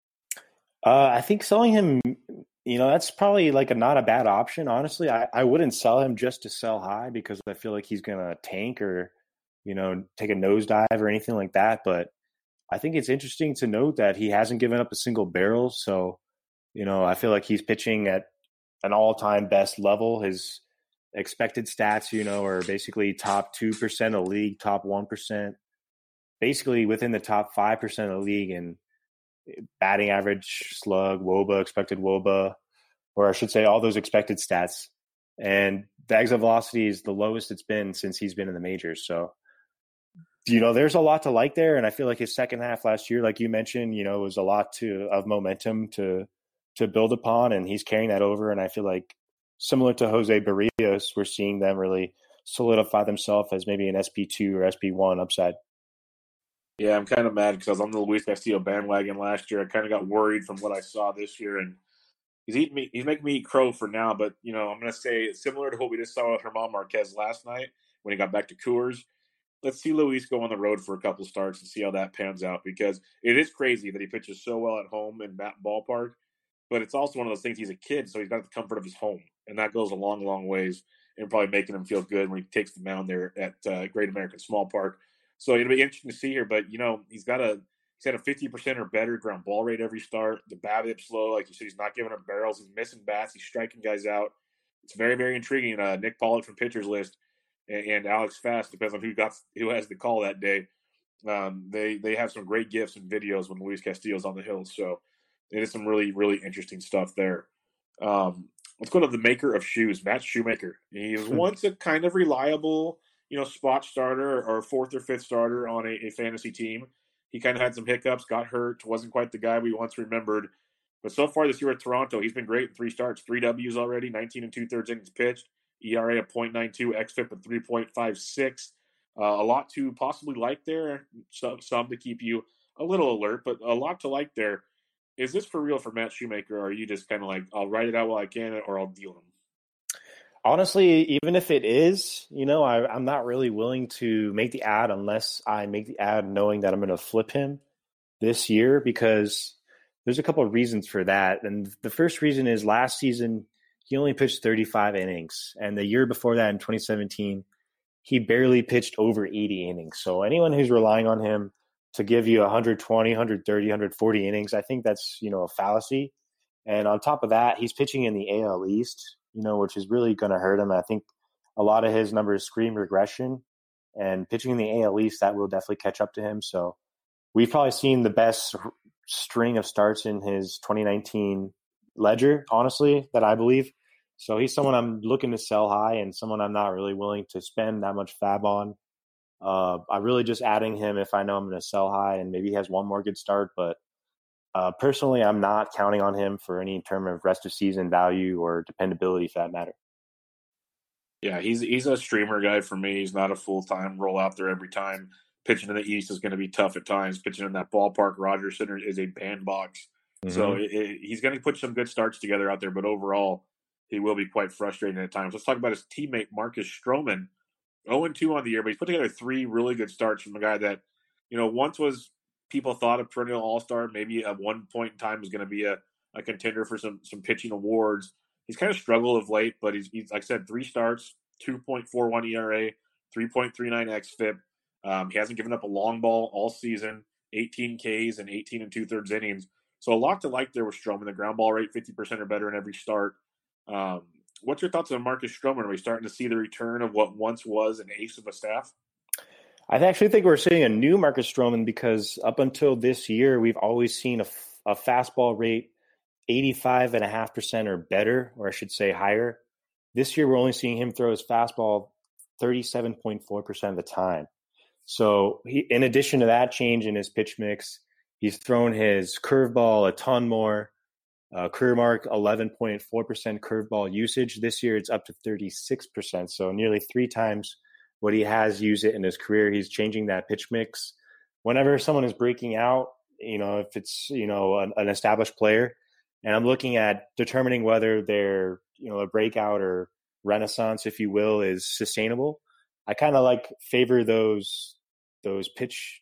Uh, I think selling him, you know, that's probably like a not a bad option. Honestly, I, I wouldn't sell him just to sell high because I feel like he's going to tank or, you know, take a nosedive or anything like that. But I think it's interesting to note that he hasn't given up a single barrel. So, you know, I feel like he's pitching at an all-time best level. His expected stats, you know, are basically top two percent of the league, top one percent, basically within the top five percent of the league in batting average, slug, W O B A, expected W O B A, or I should say all those expected stats. And the exit velocity is the lowest it's been since he's been in the majors. So, you know, there's a lot to like there. And I feel like his second half last year, like you mentioned, you know, was a lot to of momentum to to build upon, and he's carrying that over. And I feel like similar to Jose Barrios, we're seeing them really solidify themselves as maybe an S P two or S P one upside.
Yeah, I'm kind of mad because I was on the Luis Castillo bandwagon last year. I kind of got worried from what I saw this year, and he's eating me. He's making me eat crow for now. But you know, I'm going to say it's similar to what we just saw with German Marquez last night when he got back to Coors. Let's see Luis go on the road for a couple starts and see how that pans out, because it is crazy that he pitches so well at home in that ballpark. But it's also one of those things. He's a kid, so he's got the comfort of his home, and that goes a long, long ways, and probably making him feel good when he takes the mound there at uh, Great American Small Park. So it'll be interesting to see here. But you know, he's got a he's had a fifty percent or better ground ball rate every start. The BABIP's low, like you said. He's not giving up barrels. He's missing bats. He's striking guys out. It's very, very intriguing. Uh, Nick Pollack from Pitchers List and, and Alex Fast, depends on who got who has the call that day. Um, they they have some great gifs and videos when Luis Castillo's on the hill. So it is some really, really interesting stuff there. Um, let's go to the maker of shoes, Matt Shoemaker. He was once a kind of reliable, you know, spot starter or fourth or fifth starter on a, a fantasy team. He kind of had some hiccups, got hurt, wasn't quite the guy we once remembered. But so far this year at Toronto, he's been great in three starts, three W's already, nineteen and two-thirds innings pitched, E R A of point nine two, X F I P of three point five six. Uh, a lot to possibly like there, some, some to keep you a little alert, but a lot to like there. Is this for real for Matt Shoemaker, or are you just kind of like, I'll write it out while I can, or I'll deal him?
Honestly, even if it is, you know, I, I'm not really willing to make the ad unless I make the ad knowing that I'm going to flip him this year, because there's a couple of reasons for that. And the first reason is last season, he only pitched thirty-five innings. And the year before that in twenty seventeen, he barely pitched over eighty innings. So anyone who's relying on him to give you one twenty, one thirty, one forty innings, I think that's, you know, a fallacy. And on top of that, he's pitching in the A L East, you know, which is really going to hurt him. I think a lot of his numbers scream regression, and pitching in the A L East, that will definitely catch up to him. So we've probably seen the best string of starts in his twenty nineteen ledger, honestly, that I believe. So he's someone I'm looking to sell high and someone I'm not really willing to spend that much fab on. Uh, I'm really just adding him if I know I'm going to sell high, and maybe he has one more good start. But Uh, personally, I'm not counting on him for any term of rest of season value or dependability for that matter.
Yeah, he's he's a streamer guy for me. He's not a full-time roll out there every time. Pitching in the East is going to be tough at times. Pitching in that ballpark, Rogers Center is a bandbox. Mm-hmm. So it, it, he's going to put some good starts together out there, but overall, he will be quite frustrating at times. Let's talk about his teammate, Marcus Stroman. oh and two on the year, but he's put together three really good starts from a guy that, you know, once was people thought a perennial all-star, maybe at one point in time was going to be a, a contender for some some pitching awards. He's kind of struggled of late, but he's, he's like I said, three starts, two point four one E R A, three point three nine xFIP. Um, he hasn't given up a long ball all season, eighteen Ks and eighteen and two-thirds innings. So a lot to like there with Stroman. The ground ball rate, fifty percent or better in every start. Um, what's your thoughts on Marcus Stroman? Are we starting to see the return of what once was an ace of a staff?
I actually think we're seeing a new Marcus Stroman because up until this year, we've always seen a, a fastball rate eighty-five point five percent or better, or I should say higher. This year, we're only seeing him throw his fastball thirty-seven point four percent of the time. So he, in addition to that change in his pitch mix, he's thrown his curveball a ton more. Uh, career mark eleven point four percent curveball usage. This year, it's up to thirty-six percent. So nearly three times what he has used it in his career. He's changing that pitch mix. Whenever someone is breaking out, you know, if it's, you know, an, an established player, and I'm looking at determining whether their, you know, a breakout or renaissance, if you will, is sustainable, I kind of like favor those those pitch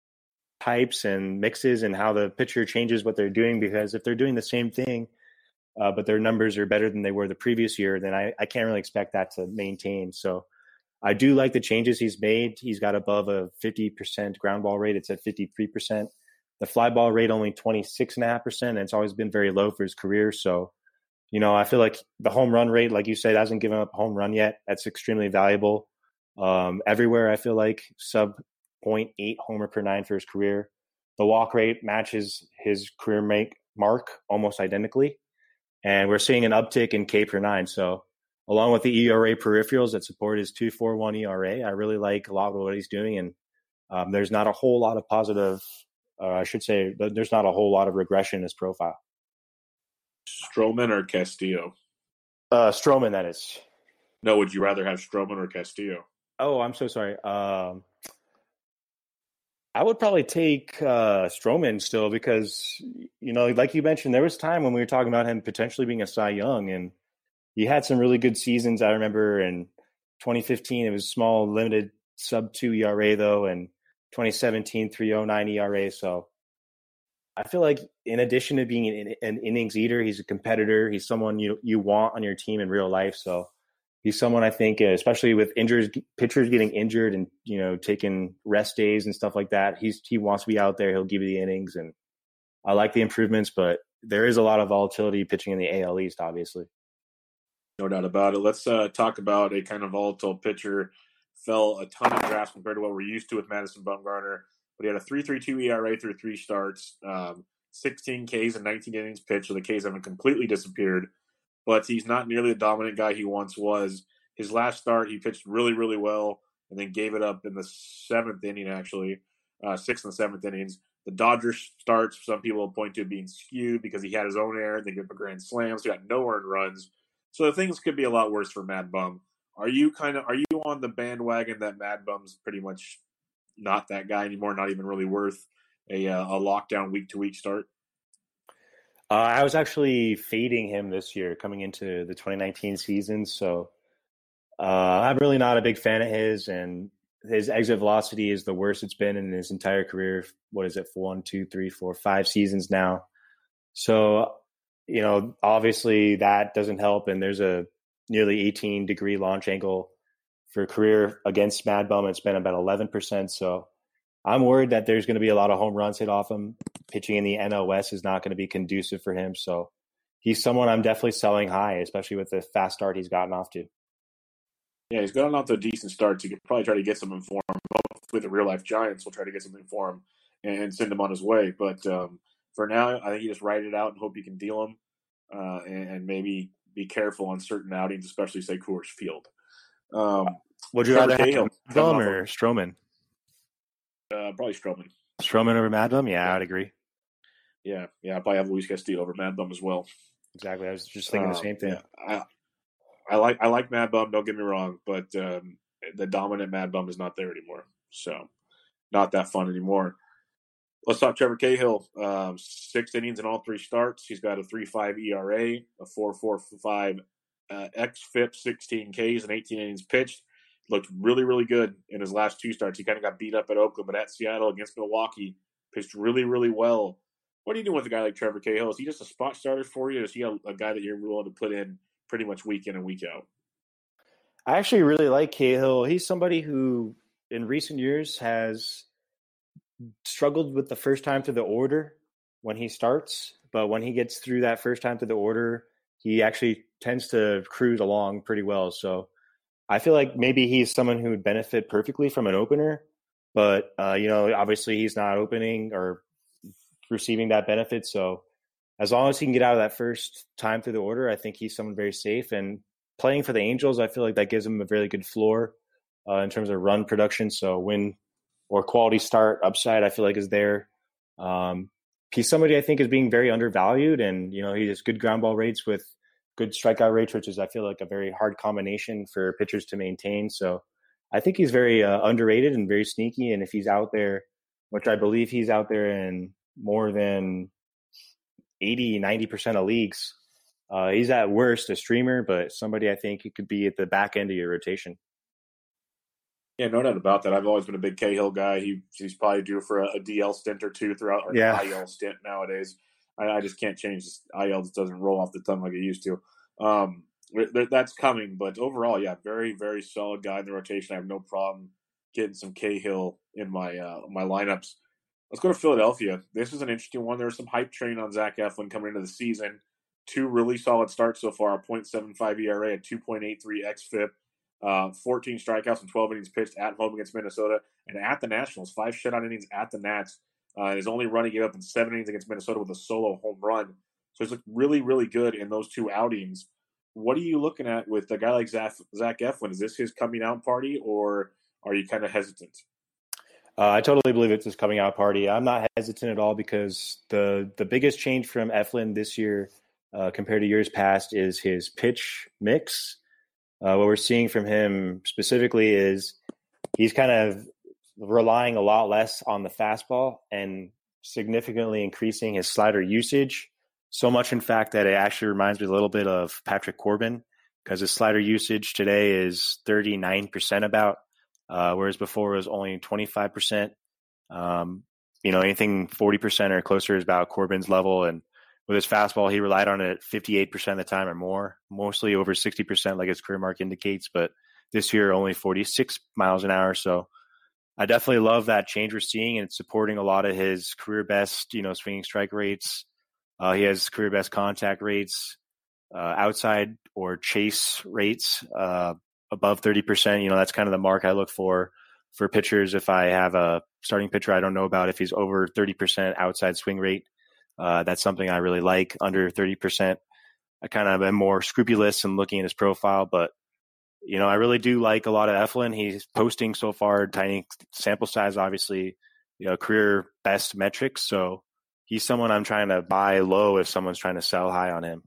types and mixes and how the pitcher changes what they're doing, because if they're doing the same thing, uh, but their numbers are better than they were the previous year, then I, I can't really expect that to maintain. So I do like the changes he's made. He's got above a fifty percent ground ball rate. It's at fifty-three percent. The fly ball rate only twenty-six point five percent, and it's always been very low for his career. So, you know, I feel like the home run rate, like you said, hasn't given up a home run yet. That's extremely valuable. Um, everywhere, I feel like sub zero point eight homer per nine for his career. The walk rate matches his career make mark almost identically. And we're seeing an uptick in K per nine. So along with the E R A peripherals that support his two point four one E R A, I really like a lot of what he's doing. And um, there's not a whole lot of positive, uh, I should say, there's not a whole lot of regression in his profile.
Stroman or Castillo?
Uh, Stroman, that is.
No, would you rather have Stroman or Castillo?
Oh, I'm so sorry. Um, I would probably take uh, Stroman still because, you know, like you mentioned, there was time when we were talking about him potentially being a Cy Young, and he had some really good seasons. I remember in twenty fifteen, it was small, limited sub two E R A though, and twenty seventeen, three point oh nine E R A. So I feel like in addition to being an, an innings eater, he's a competitor. He's someone you you want on your team in real life. So he's someone I think, especially with injured pitchers getting injured and, you know, taking rest days and stuff like that, he's he wants to be out there. He'll give you the innings, and I like the improvements, but there is a lot of volatility pitching in the A L East, obviously.
No doubt about it. Let's uh, talk about a kind of volatile pitcher. Fell a ton of drafts compared to what we're used to with Madison Bumgarner, but he had a three point three two E R A through three starts, um, sixteen Ks and nineteen innings pitched, so the Ks haven't completely disappeared. But he's not nearly the dominant guy he once was. His last start, he pitched really, really well, and then gave it up in the seventh inning, actually, uh, sixth and seventh innings. The Dodgers starts, some people will point to being skewed because he had his own error. They gave up a grand slam, so he got no earned runs. So things could be a lot worse for Mad Bum. Are you kind of are you on the bandwagon that Mad Bum's pretty much not that guy anymore, not even really worth a uh, a lockdown week to week start?
Uh, I was actually fading him this year coming into the twenty nineteen season. So uh, I'm really not a big fan of his, and his exit velocity is the worst it's been in his entire career. What is it? For one, two, three, four, five seasons now. So, you know, obviously that doesn't help. And there's a nearly eighteen degree launch angle for career against Mad Bum. It's been about eleven percent. So I'm worried that there's going to be a lot of home runs hit off him. Pitching in the N O S is not going to be conducive for him. So he's someone I'm definitely selling high, especially with the fast start he's gotten off to.
Yeah, he's gotten off to a decent start. So you could probably try to get something for him. Hopefully the real life Giants will try to get something for him and send him on his way. But um, for now, I think you just ride it out and hope you can deal him uh, and, and maybe be careful on certain outings, especially, say, Coors Field. Um,
Would you rather have Bum or Stroman?
Uh, probably Stroman.
Stroman over Mad Bum? Yeah, I would agree.
Yeah, yeah, I probably have Luis Castillo over Mad Bum as well.
Exactly. I was just thinking um, the same thing.
Yeah, I, I like I like Mad Bum. Don't get me wrong, but um, the dominant Mad Bum is not there anymore. So, not that fun anymore. Let's talk Trevor Cahill. Um, six innings in all three starts. He's got a three point five E R A, a four point four five uh, X F I P, sixteen Ks, and eighteen innings pitched. Looked really, really good in his last two starts. He kind of got beat up at Oakland, but at Seattle against Milwaukee, pitched really, really well. What are you doing with a guy like Trevor Cahill? Is he just a spot starter for you? Or is he a, a guy that you're willing to put in pretty much week in and week out?
I actually really like Cahill. He's somebody who, in recent years, has struggled with the first time through the order when he starts. But when he gets through that first time through the order, he actually tends to cruise along pretty well. So I feel like maybe he's someone who would benefit perfectly from an opener. But, uh, you know, obviously he's not opening or receiving that benefit. So as long as he can get out of that first time through the order, I think he's someone very safe. And playing for the Angels, I feel like that gives him a really good floor uh, in terms of run production. So win or quality start upside, I feel like is there. Um, he's somebody I think is being very undervalued, and, you know, he has good ground ball rates with good strikeout rates, which is, I feel like, a very hard combination for pitchers to maintain. So I think he's very uh, underrated and very sneaky. And if he's out there, which I believe he's out there in more than eighty, ninety percent of leagues, uh, he's at worst a streamer, but somebody I think he could be at the back end of your rotation.
Yeah, no doubt about that. I've always been a big Cahill guy. He, he's probably due for a, a D L stint or two throughout, or
yeah.
an I L stint nowadays. I, I just can't change this. I L just doesn't roll off the tongue like it used to. Um, that's coming, but overall, yeah, very, very solid guy in the rotation. I have no problem getting some Cahill in my uh, my lineups. Let's go to Philadelphia. This is an interesting one. There was some hype train on Zach Eflin coming into the season. Two really solid starts so far, a point seven five E R A, a two point eight three X F I P. Uh, fourteen strikeouts and twelve innings pitched at home against Minnesota and at the Nationals. Five shutout innings at the Nats. Uh, his only run he gave up in seven innings against Minnesota with a solo home run. So he's looked really, really good in those two outings. What are you looking at with a guy like Zach, Zach Eflin? Is this his coming out party, or are you kind of hesitant?
Uh, I totally believe it's his coming out party. I'm not hesitant at all because the the biggest change from Eflin this year uh, compared to years past is his pitch mix. Uh, what we're seeing from him specifically is he's kind of relying a lot less on the fastball and significantly increasing his slider usage. So much, in fact, that it actually reminds me a little bit of Patrick Corbin, because his slider usage today is thirty-nine percent about, uh, whereas before it was only twenty-five percent. Um, you know, anything forty percent or closer is about Corbin's level. And with his fastball, he relied on it fifty-eight percent of the time or more, mostly over sixty percent like his career mark indicates. But this year, only forty-six miles an hour. So I definitely love that change we're seeing, and it's supporting a lot of his career best, you know, swinging strike rates. Uh, he has career best contact rates, uh, outside or chase rates uh, above thirty percent. You know, that's kind of the mark I look for for pitchers. If I have a starting pitcher I don't know about, if he's over thirty percent outside swing rate, uh, that's something I really like. Under thirty percent, I kind of am more scrupulous in looking at his profile. But, you know, I really do like a lot of Eflin. He's posting so far, tiny sample size, obviously, you know, career best metrics. So he's someone I'm trying to buy low if someone's trying to sell high on him.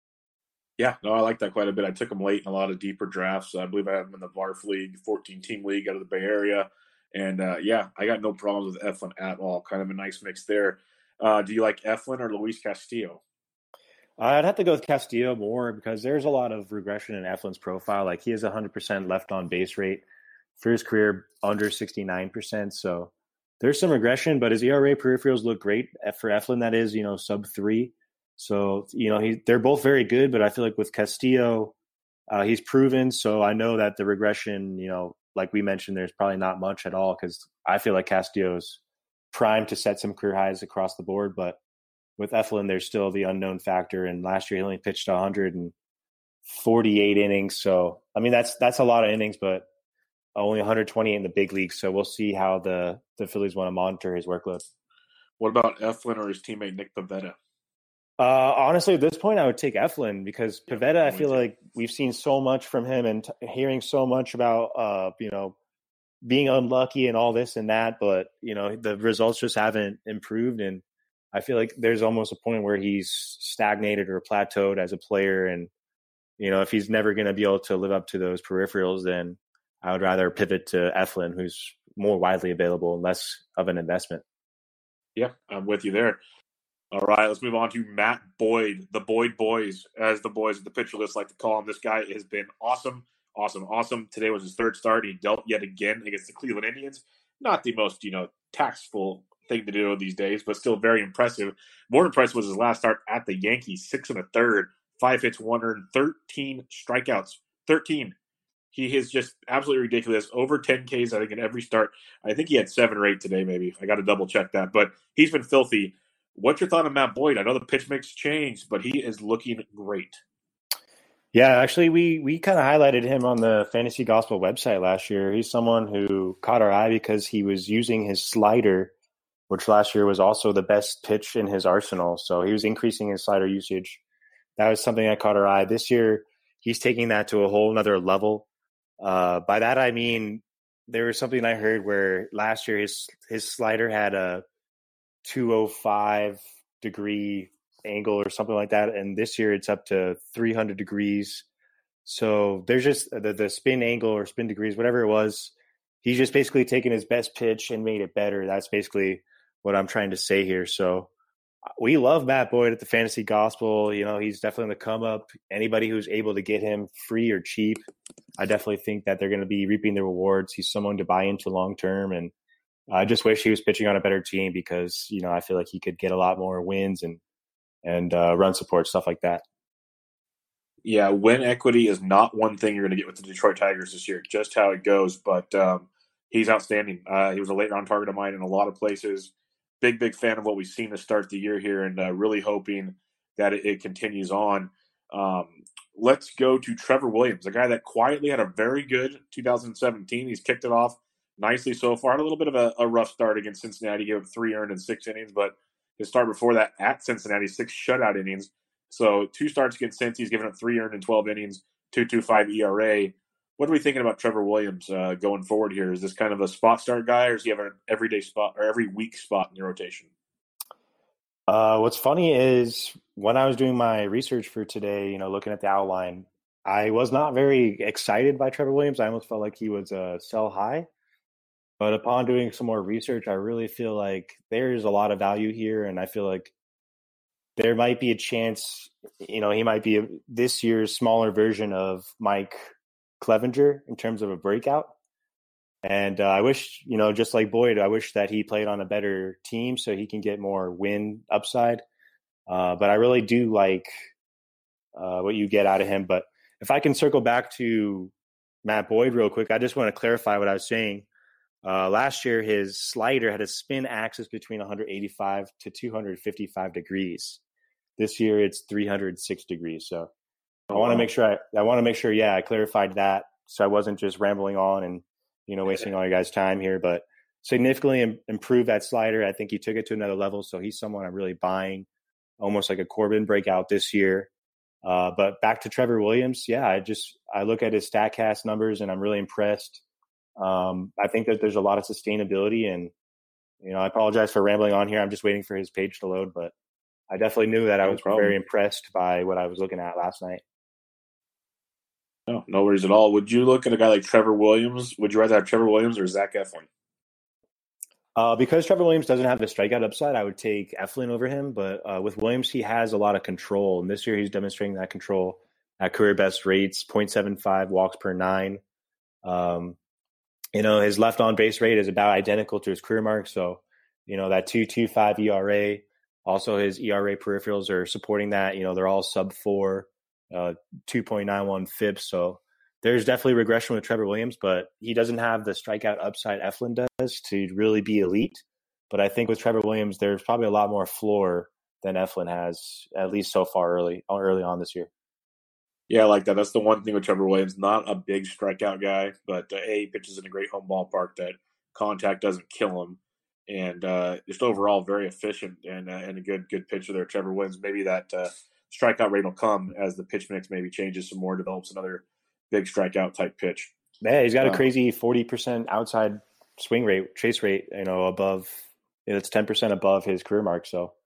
Yeah, no, I like that quite a bit. I took him late in a lot of deeper drafts. I believe I have him in the V A R F League, fourteen-team league out of the Bay Area. And, uh, yeah, I got no problems with Eflin at all. Kind of a nice mix there. Uh, do you like Eflin or Luis Castillo?
I'd have to go with Castillo more because there's a lot of regression in Eflin's profile. Like, he has a one hundred percent left on base rate for his career, under sixty-nine percent. So there's some regression, but his E R A peripherals look great for Eflin. That is, you know, sub three. So, you know, he, they're both very good, but I feel like with Castillo, uh, he's proven. So I know that the regression, you know, like we mentioned, there's probably not much at all because I feel like Castillo's primed to set some career highs across the board. But with Eflin, there's still the unknown factor. And last year he only pitched one hundred forty-eight innings. So, I mean, that's that's a lot of innings, but only one hundred twenty in the big leagues. So we'll see how the, the Phillies want to monitor his workload.
What about Eflin or his teammate Nick Pivetta?
Uh, honestly, at this point, I would take Eflin because Pivetta, I feel like we've seen so much from him and t- hearing so much about, uh, you know, being unlucky and all this and that. But, you know, the results just haven't improved. And I feel like there's almost a point where he's stagnated or plateaued as a player. And, you know, if he's never going to be able to live up to those peripherals, then I would rather pivot to Eflin, who's more widely available and less of an investment.
Yeah, I'm with you there. All right, let's move on to Matt Boyd, the Boyd Boys, as the boys of the pitcher list like to call him. This guy has been awesome, awesome, awesome. Today was his third start. He dealt yet again against the Cleveland Indians. Not the most, you know, tactful thing to do these days, but still very impressive. More impressive was his last start at the Yankees, six and a third, five hits, one earned, thirteen strikeouts, thirteen. He is just absolutely ridiculous. Over ten Ks, I think, in every start. I think he had seven or eight today, maybe. I got to double check that, but he's been filthy. What's your thought on Matt Boyd? I know the pitch mix changed, but he is looking great.
Yeah, actually, we we kind of highlighted him on the Fantasy Gospel website last year. He's someone who caught our eye because he was using his slider, which last year was also the best pitch in his arsenal. So he was increasing his slider usage. That was something that caught our eye. This year, he's taking that to a whole nother level. Uh, by that, I mean, there was something I heard where last year his his slider had a two oh five degree angle or something like that, and this year it's up to three hundred degrees. So there's just the, the spin angle or spin degrees, whatever it was. He's just basically taken his best pitch and made it better. That's basically what I'm trying to say here. So we love Matt Boyd at the Fantasy Gospel. You know, he's definitely on the come up. Anybody who's able to get him free or cheap, I definitely think that they're going to be reaping the rewards. He's someone to buy into long term, and I just wish he was pitching on a better team because, you know, I feel like he could get a lot more wins and and uh, run support, stuff like that.
Yeah, win equity is not one thing you're going to get with the Detroit Tigers this year, just how it goes. But um, he's outstanding. Uh, he was a late-round target of mine in a lot of places. Big, big fan of what we've seen to start the year here, and uh, really hoping that it, it continues on. Um, let's go to Trevor Williams, a guy that quietly had a very good two thousand seventeen. He's kicked it off nicely so far. Had a little bit of a, a rough start against Cincinnati. Gave up three earned in six innings, but his start before that at Cincinnati, six shutout innings. So two starts against Cincy. He's given up three earned in twelve innings, two point two five E R A. What are we thinking about Trevor Williams uh, going forward here? Is this kind of a spot start guy, or does he have an everyday spot or every week spot in your rotation?
Uh, what's funny is when I was doing my research for today, you know, looking at the outline, I was not very excited by Trevor Williams. I almost felt like he was a sell high. But upon doing some more research, I really feel like there's a lot of value here, and I feel like there might be a chance, you know, he might be a, this year's smaller version of Mike Clevenger in terms of a breakout. And uh, I wish, you know, just like Boyd, I wish that he played on a better team so he can get more win upside. Uh, but I really do like uh, what you get out of him. But if I can circle back to Matt Boyd real quick, I just want to clarify what I was saying. Uh, last year, his slider had a spin axis between one eighty-five to two fifty-five degrees. This year, it's three hundred six degrees. So I want to make sure I, I want to make sure, yeah, I clarified that so I wasn't just rambling on and, you know, wasting all your guys' time here. But significantly im- improved that slider. I think he took it to another level. So he's someone I'm really buying, almost like a Corbin breakout this year. Uh, but back to Trevor Williams, yeah, I just I look at his StatCast numbers and I'm really impressed. Um, I think that there's a lot of sustainability, and you know, I apologize for rambling on here. I'm just waiting for his page to load, but I definitely knew that I was no very impressed by what I was looking at last night.
No, no worries at all. Would you look at a guy like Trevor Williams? Would you rather have Trevor Williams or Zach Eflin?
Uh, because Trevor Williams doesn't have the strikeout upside, I would take Eflin over him. But uh, with Williams, he has a lot of control, and this year he's demonstrating that control at career best rates, point seven five walks per nine. Um, You know, his left on base rate is about identical to his career mark. So, you know, that two point two five E R A, also his E R A peripherals are supporting that. You know, they're all sub four, uh, two point nine one F I P. So there's definitely regression with Trevor Williams, but he doesn't have the strikeout upside Eflin does to really be elite. But I think with Trevor Williams, there's probably a lot more floor than Eflin has, at least so far early, early on this year.
Yeah, I like that. That's the one thing with Trevor Williams. Not a big strikeout guy, but uh, A, he pitches in a great home ballpark that contact doesn't kill him. And uh, just overall very efficient and uh, and a good good pitcher there, Trevor Williams. Maybe that uh, strikeout rate will come as the pitch mix maybe changes some more, develops another big strikeout type pitch.
Yeah, he's got a
uh,
crazy forty percent outside swing rate, chase rate, you know, above, you know, it's ten percent above his career mark. So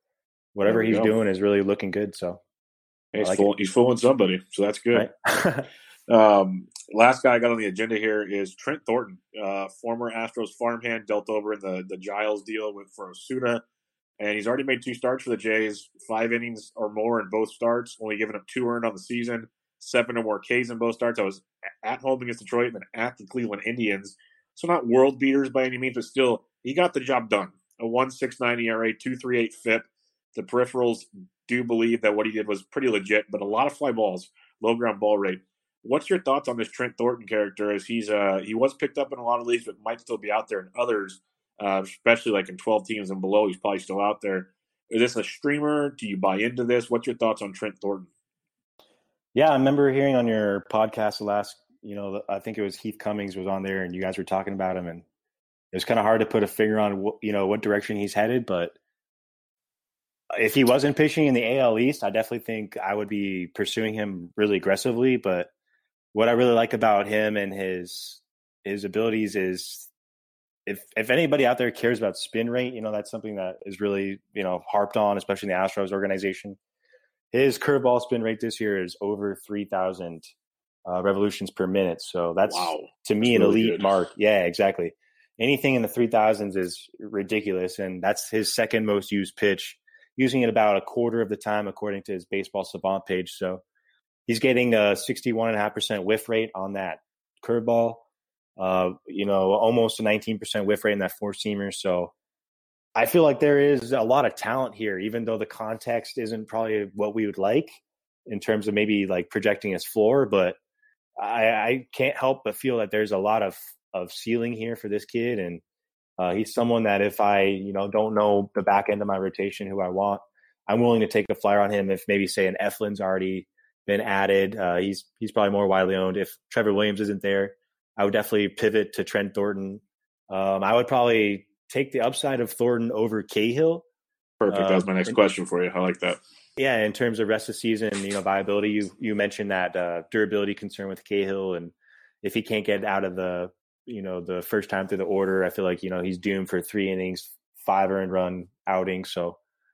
whatever he's
go.
doing is really looking good. So
Hey, he's,
like
fool- he's fooling somebody, so that's good.
right?
um, last guy I got on the agenda here is Trent Thornton, uh, former Astros farmhand, dealt over in the, the Giles deal with for Osuna. And he's already made two starts for the Jays, five innings or more in both starts, only giving up two earned on the season, seven or more Ks in both starts. I was at home against Detroit and then at the Cleveland Indians. So not world beaters by any means, but still, he got the job done. A one point six nine E R A, two point three eight F I P. The peripherals do believe that what he did was pretty legit, but a lot of fly balls, low ground ball rate. What's your thoughts on this Trent Thornton character? As he's uh, he was picked up in a lot of leagues, but might still be out there in others. Uh, especially like in twelve teams and below, he's probably still out there. Is this a streamer? Do you buy into this? What's your thoughts on Trent Thornton?
Yeah, I remember hearing on your podcast the last, you know, I think it was Heath Cummings was on there and you guys were talking about him, and it was kind of hard to put a finger on what, you know, what direction he's headed. But if he wasn't pitching in the A L East, I definitely think I would be pursuing him really aggressively. But what I really like about him and his his abilities is, If if anybody out there cares about spin rate, you know, that's something that is really, you know, harped on, especially in the Astros organization. His curveball spin rate this year is over three thousand uh, revolutions per minute. So that's,
wow.
to me,
that's
an
really
elite
good.
mark. Yeah, exactly. Anything in the three thousands is ridiculous. And that's his second most used pitch, using it about a quarter of the time, according to his Baseball Savant page. So he's getting a sixty-one point five percent whiff rate on that curveball. Uh, you know, almost a nineteen percent whiff rate in that four seamer. So I feel like there is a lot of talent here, even though the context isn't probably what we would like in terms of maybe like projecting his floor. But I, I can't help but feel that there's a lot of, of ceiling here for this kid. And uh, he's someone that if I, you know, don't know the back end of my rotation, who I want, I'm willing to take a flyer on him. If maybe say an Eflin's already been added, uh, he's, he's probably more widely owned. If Trevor Williams isn't there, I would definitely pivot to Trent Thornton. Um, I would probably take the upside of Thornton over Cahill.
Perfect. That was my
Um,
next
and-
question for you. I like that.
Yeah, in terms of rest of the season, you know, viability, you you mentioned that uh, durability concern with Cahill, and if he can't get out of the, you know, the first time through the order, I feel like, you know, he's doomed for three innings, five earned run outings. So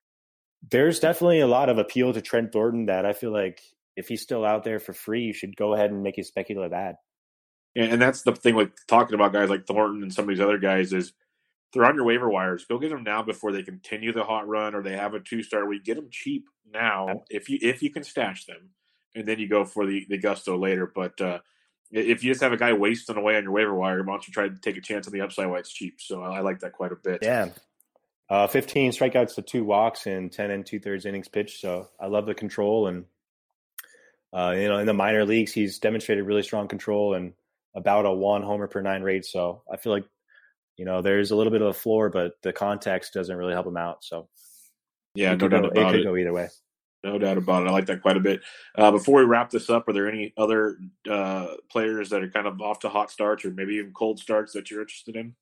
there's definitely a lot of appeal to Trent Thornton that I feel like if he's still out there for free, you should go ahead and make a speculative ad.
And, and that's the thing with talking about guys like Thornton and some of these other guys is they're on your waiver wires. Go get them now before they continue the hot run or they have a two-star week. Get them cheap now if you if you can stash them, and then you go for the, the gusto later. But uh, if you just have a guy wasting away on your waiver wire, why don't you try to take a chance on the upside while it's cheap? So I, I like that quite a bit.
Yeah. Uh, fifteen strikeouts to two walks in ten and two-thirds innings pitched. So I love the control. And, uh, you know, in the minor leagues, he's demonstrated really strong control and about a one homer per nine rate. So I feel like, you know, there's a little bit of a floor, but the context doesn't really help him out. So
yeah,
it
no
could
doubt
go,
about
it. could
it.
go either way.
No doubt about it. I like that quite a bit. Uh, before we wrap this up, are there any other uh, players that are kind of off to hot starts or maybe even cold starts that you're interested in?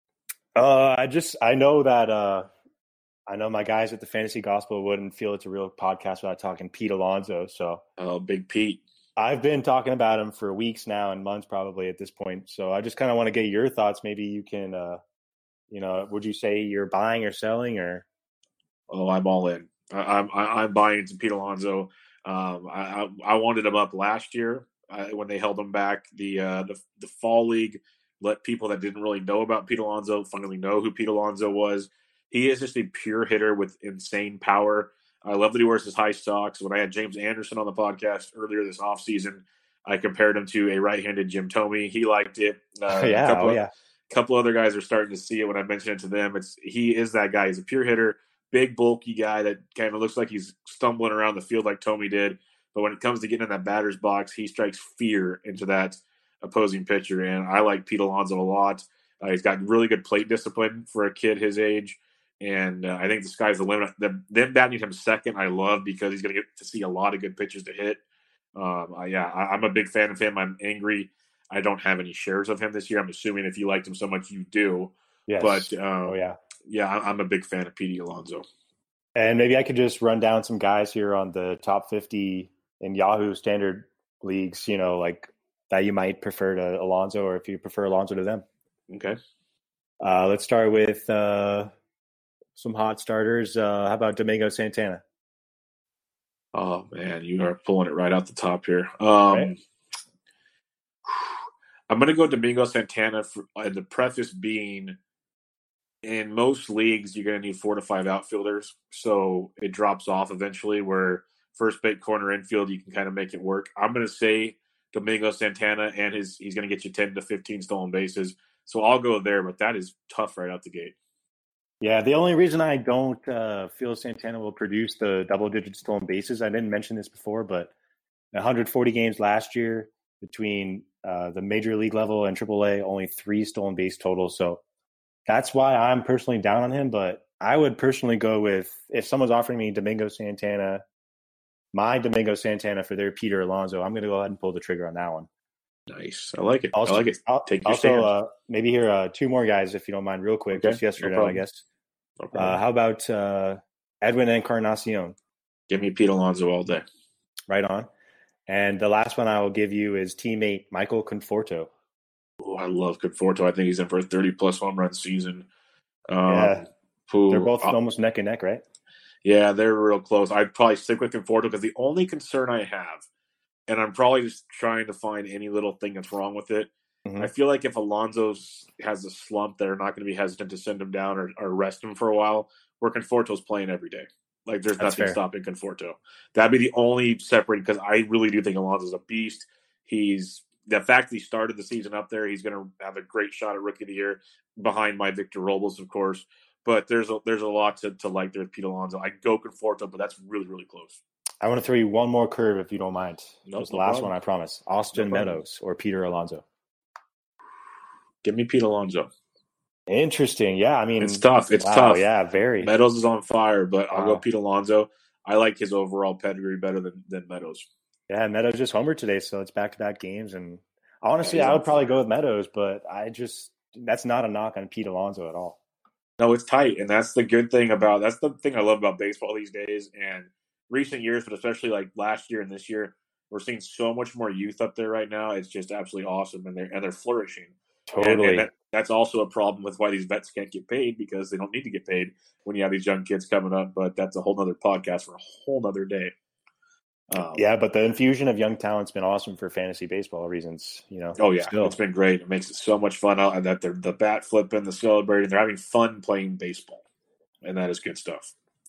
Uh, I just, I know that, uh, I know my guys at the Fantasy Gospel wouldn't feel it's a real podcast without talking Pete Alonso. So
Oh, Big Pete.
I've been talking about him for weeks now and months probably at this point. So I just kind of want to get your thoughts. Maybe you can, uh, you know, would you say you're buying or selling or?
Oh, I'm all in. I, I'm I'm buying into Pete Alonso. Um, I, I I wanted him up last year uh, when they held him back. The, uh, the the fall league let people that didn't really know about Pete Alonso finally know who Pete Alonso was. He is just a pure hitter with insane power. I love that he wears his high socks. When I had James Anderson on the podcast earlier this offseason, I compared him to a right-handed Jim Thome. He liked it. Uh,
yeah,
a couple,
oh,
of,
yeah.
couple other guys are starting to see it when I mention it to them. It's he is that guy. He's a pure hitter, big, bulky guy that kind of looks like he's stumbling around the field like Thome did. But when it comes to getting in that batter's box, he strikes fear into that opposing pitcher. And I like Pete Alonso a lot. Uh, he's got really good plate discipline for a kid his age. And uh, I think the sky's the limit. The, them batting him second, I love because he's going to get to see a lot of good pitches to hit. Um, I, yeah, I, I'm a big fan of him. I'm angry. I don't have any shares of him this year. I'm assuming if you liked him so much, you do.
Yes.
But um,
oh, yeah.
Yeah, I, I'm a big fan of Pete Alonso.
And maybe I could just run down some guys here on the top fifty in Yahoo standard leagues, you know, like that you might prefer to Alonso or if you prefer Alonso to them.
Okay.
Uh, let's start with uh, some hot starters. Uh, how about Domingo Santana?
Oh man, you are pulling it right out the top here. Um,
Right.
I'm going to go Domingo Santana, for, and the preface being, in most leagues, you're going to need four to five outfielders, so it drops off eventually. Where first base, corner, infield, you can kind of make it work. I'm going to say Domingo Santana, and his he's going to get you ten to fifteen stolen bases. So I'll go there, but that is tough right out the gate.
Yeah, the only reason I don't uh, feel Santana will produce the double-digit stolen bases, I didn't mention this before, but one hundred forty games last year between uh, the major league level and triple A, only three stolen base totals. So that's why I'm personally down on him. But I would personally go with, if someone's offering me Domingo Santana, my Domingo Santana for their Peter Alonso, I'm going to go ahead and pull the trigger on that one.
Nice. I like it.
Also,
I like it. Take your
also,
stand.
uh, maybe here uh, two more guys, if you don't mind, real quick,
Okay,
just yes or
no
no, I
problem.
guess.
No problem.
Uh, how about uh, Edwin Encarnacion?
Give me Pete Alonso all day.
Right on. And the last one I will give you is teammate Michael Conforto.
Oh, I love Conforto. I think he's in for a thirty-plus home run season. Um,
Yeah.
who,
They're both
uh,
almost neck and neck, right?
Yeah, they're real close. I'd probably stick with Conforto because the only concern I have, and I'm probably just trying to find any little thing that's wrong with it,
Mhm.
I feel like if Alonso's has a slump, they're not going to be hesitant to send him down or, or rest him for a while, where Conforto's playing every day. Like, there's
That's
nothing
fair.
stopping Conforto. That'd be the only separating, because I really do think Alonso's a beast. He's the fact that he started the season up there, he's going to have a great shot at Rookie of the Year behind my Victor Robles, of course. But there's a, there's a lot to, to like there with Pete Alonso. I go Conforto, but that's really, really close.
I want to throw you one more curve if you don't mind.
Nope,
Just the
no
last
problem.
one, I promise. Austin
No problem.
Meadows or Peter Alonso.
Give me Pete Alonso.
Interesting. Yeah, I mean,
It's tough. It's
wow,
tough.
Yeah, very.
Meadows is on fire, but I'll go
Wow.
Pete Alonso. I like his overall pedigree better than, than Meadows.
Yeah, Meadows just homered today, so it's back-to-back games. And honestly,
Yeah, he's
I
on
would probably
fire.
go with Meadows, but I just that's not a knock on Pete Alonso at all.
No, it's tight, and that's the good thing about that's the thing I love about baseball these days and recent years, but especially like last year and this year, we're seeing so much more youth up there right now. It's just absolutely awesome, and they're and they're flourishing. And,
Totally.
and that, that's also a problem with why these vets can't get paid, because they don't need to get paid when you have these young kids coming up. But that's a whole nother podcast for a whole nother day. Um,
Yeah, but the infusion of young talent's been awesome for fantasy baseball reasons. You know.
Oh yeah,
Still.
it's been great. It makes it so much fun. Uh, that they're the bat flipping, the celebrating, they're having fun playing baseball, and that is good stuff.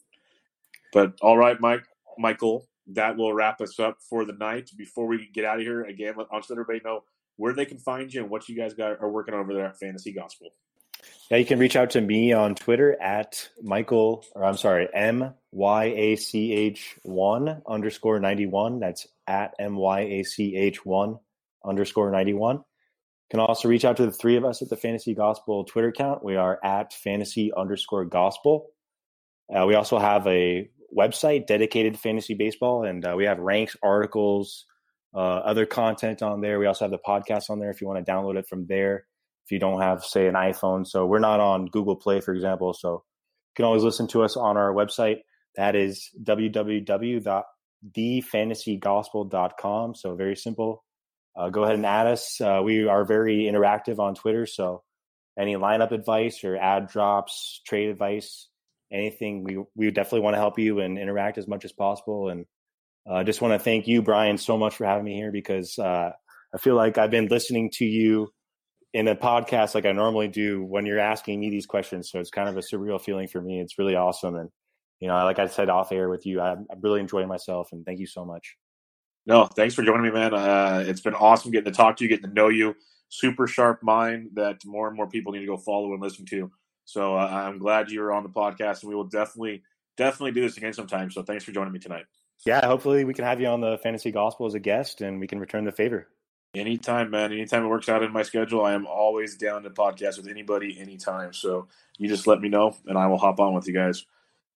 But all right, Mike, Michael, that will wrap us up for the night. Before we get out of here, again, let, I'll just let everybody know where they can find you and what you guys got are working over there at Fantasy Gospel.
Yeah, you can reach out to me on Twitter at Michael, or I'm sorry, M Y A C H one underscore ninety-one. That's at M Y A C H one underscore ninety-one. You can also reach out to the three of us at the Fantasy Gospel Twitter account. We are at fantasy underscore gospel. Uh, we also have a website dedicated to fantasy baseball, and uh, we have ranks, articles, uh, other content on there. We also have the podcast on there if you want to download it from there. If you don't have, say, an iPhone. So we're not on Google Play, for example. So you can always listen to us on our website. That is w w w dot the fantasy gospel dot com. So very simple. Uh, go ahead and add us. Uh, we are very interactive on Twitter. So any lineup advice or ad drops, trade advice, anything, we, we definitely want to help you and interact as much as possible. And I uh, just want to thank you, Brian, so much for having me here, because uh, I feel like I've been listening to you in a podcast like I normally do when you're asking me these questions. So it's kind of a surreal feeling for me. It's really awesome. And, you know, like I said off air with you, I'm, I'm really enjoying myself, and thank you so much.
No, thanks for joining me, man. Uh, it's been awesome getting to talk to you, getting to know you. Super sharp mind that more and more people need to go follow and listen to. So uh, I'm glad you were on the podcast, and we will definitely, definitely do this again sometime. So thanks for joining me tonight.
Yeah, hopefully we can have you on the Fantasy Gospel as a guest, and we can return the favor.
Anytime, man. Anytime it works out in my schedule, I am always down to podcast with anybody, anytime. So you just let me know, and I will hop on with you guys.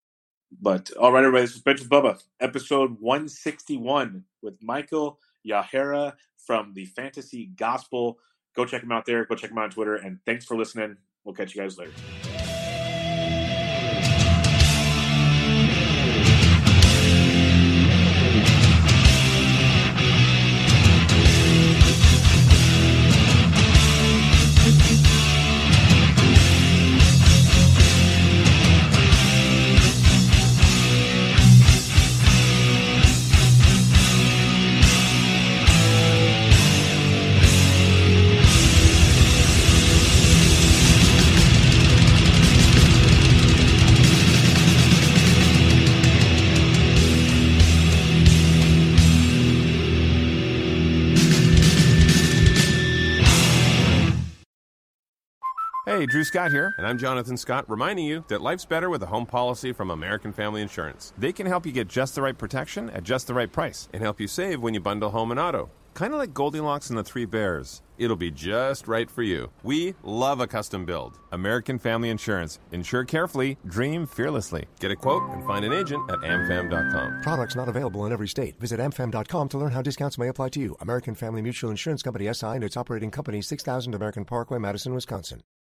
But all right, everybody, this is Bench with Bubba, episode one sixty-one with Michael Yahara from the Fantasy Gospel. Go check him out there. Go check him out on Twitter. And thanks for listening. We'll catch you guys later.
Hey, Drew Scott here, and I'm Jonathan Scott, reminding you that life's better with a home policy from American Family Insurance. They can help you get just the right protection at just the right price and help you save when you bundle home and auto. Kind of like Goldilocks and the Three Bears. It'll be just right for you. We love a custom build. American Family Insurance. Insure carefully, dream fearlessly. Get a quote and find an agent at am fam dot com.
Products not available in every state. Visit am fam dot com to learn how discounts may apply to you. American Family Mutual Insurance Company, S I and its operating company, six thousand American Parkway, Madison, Wisconsin.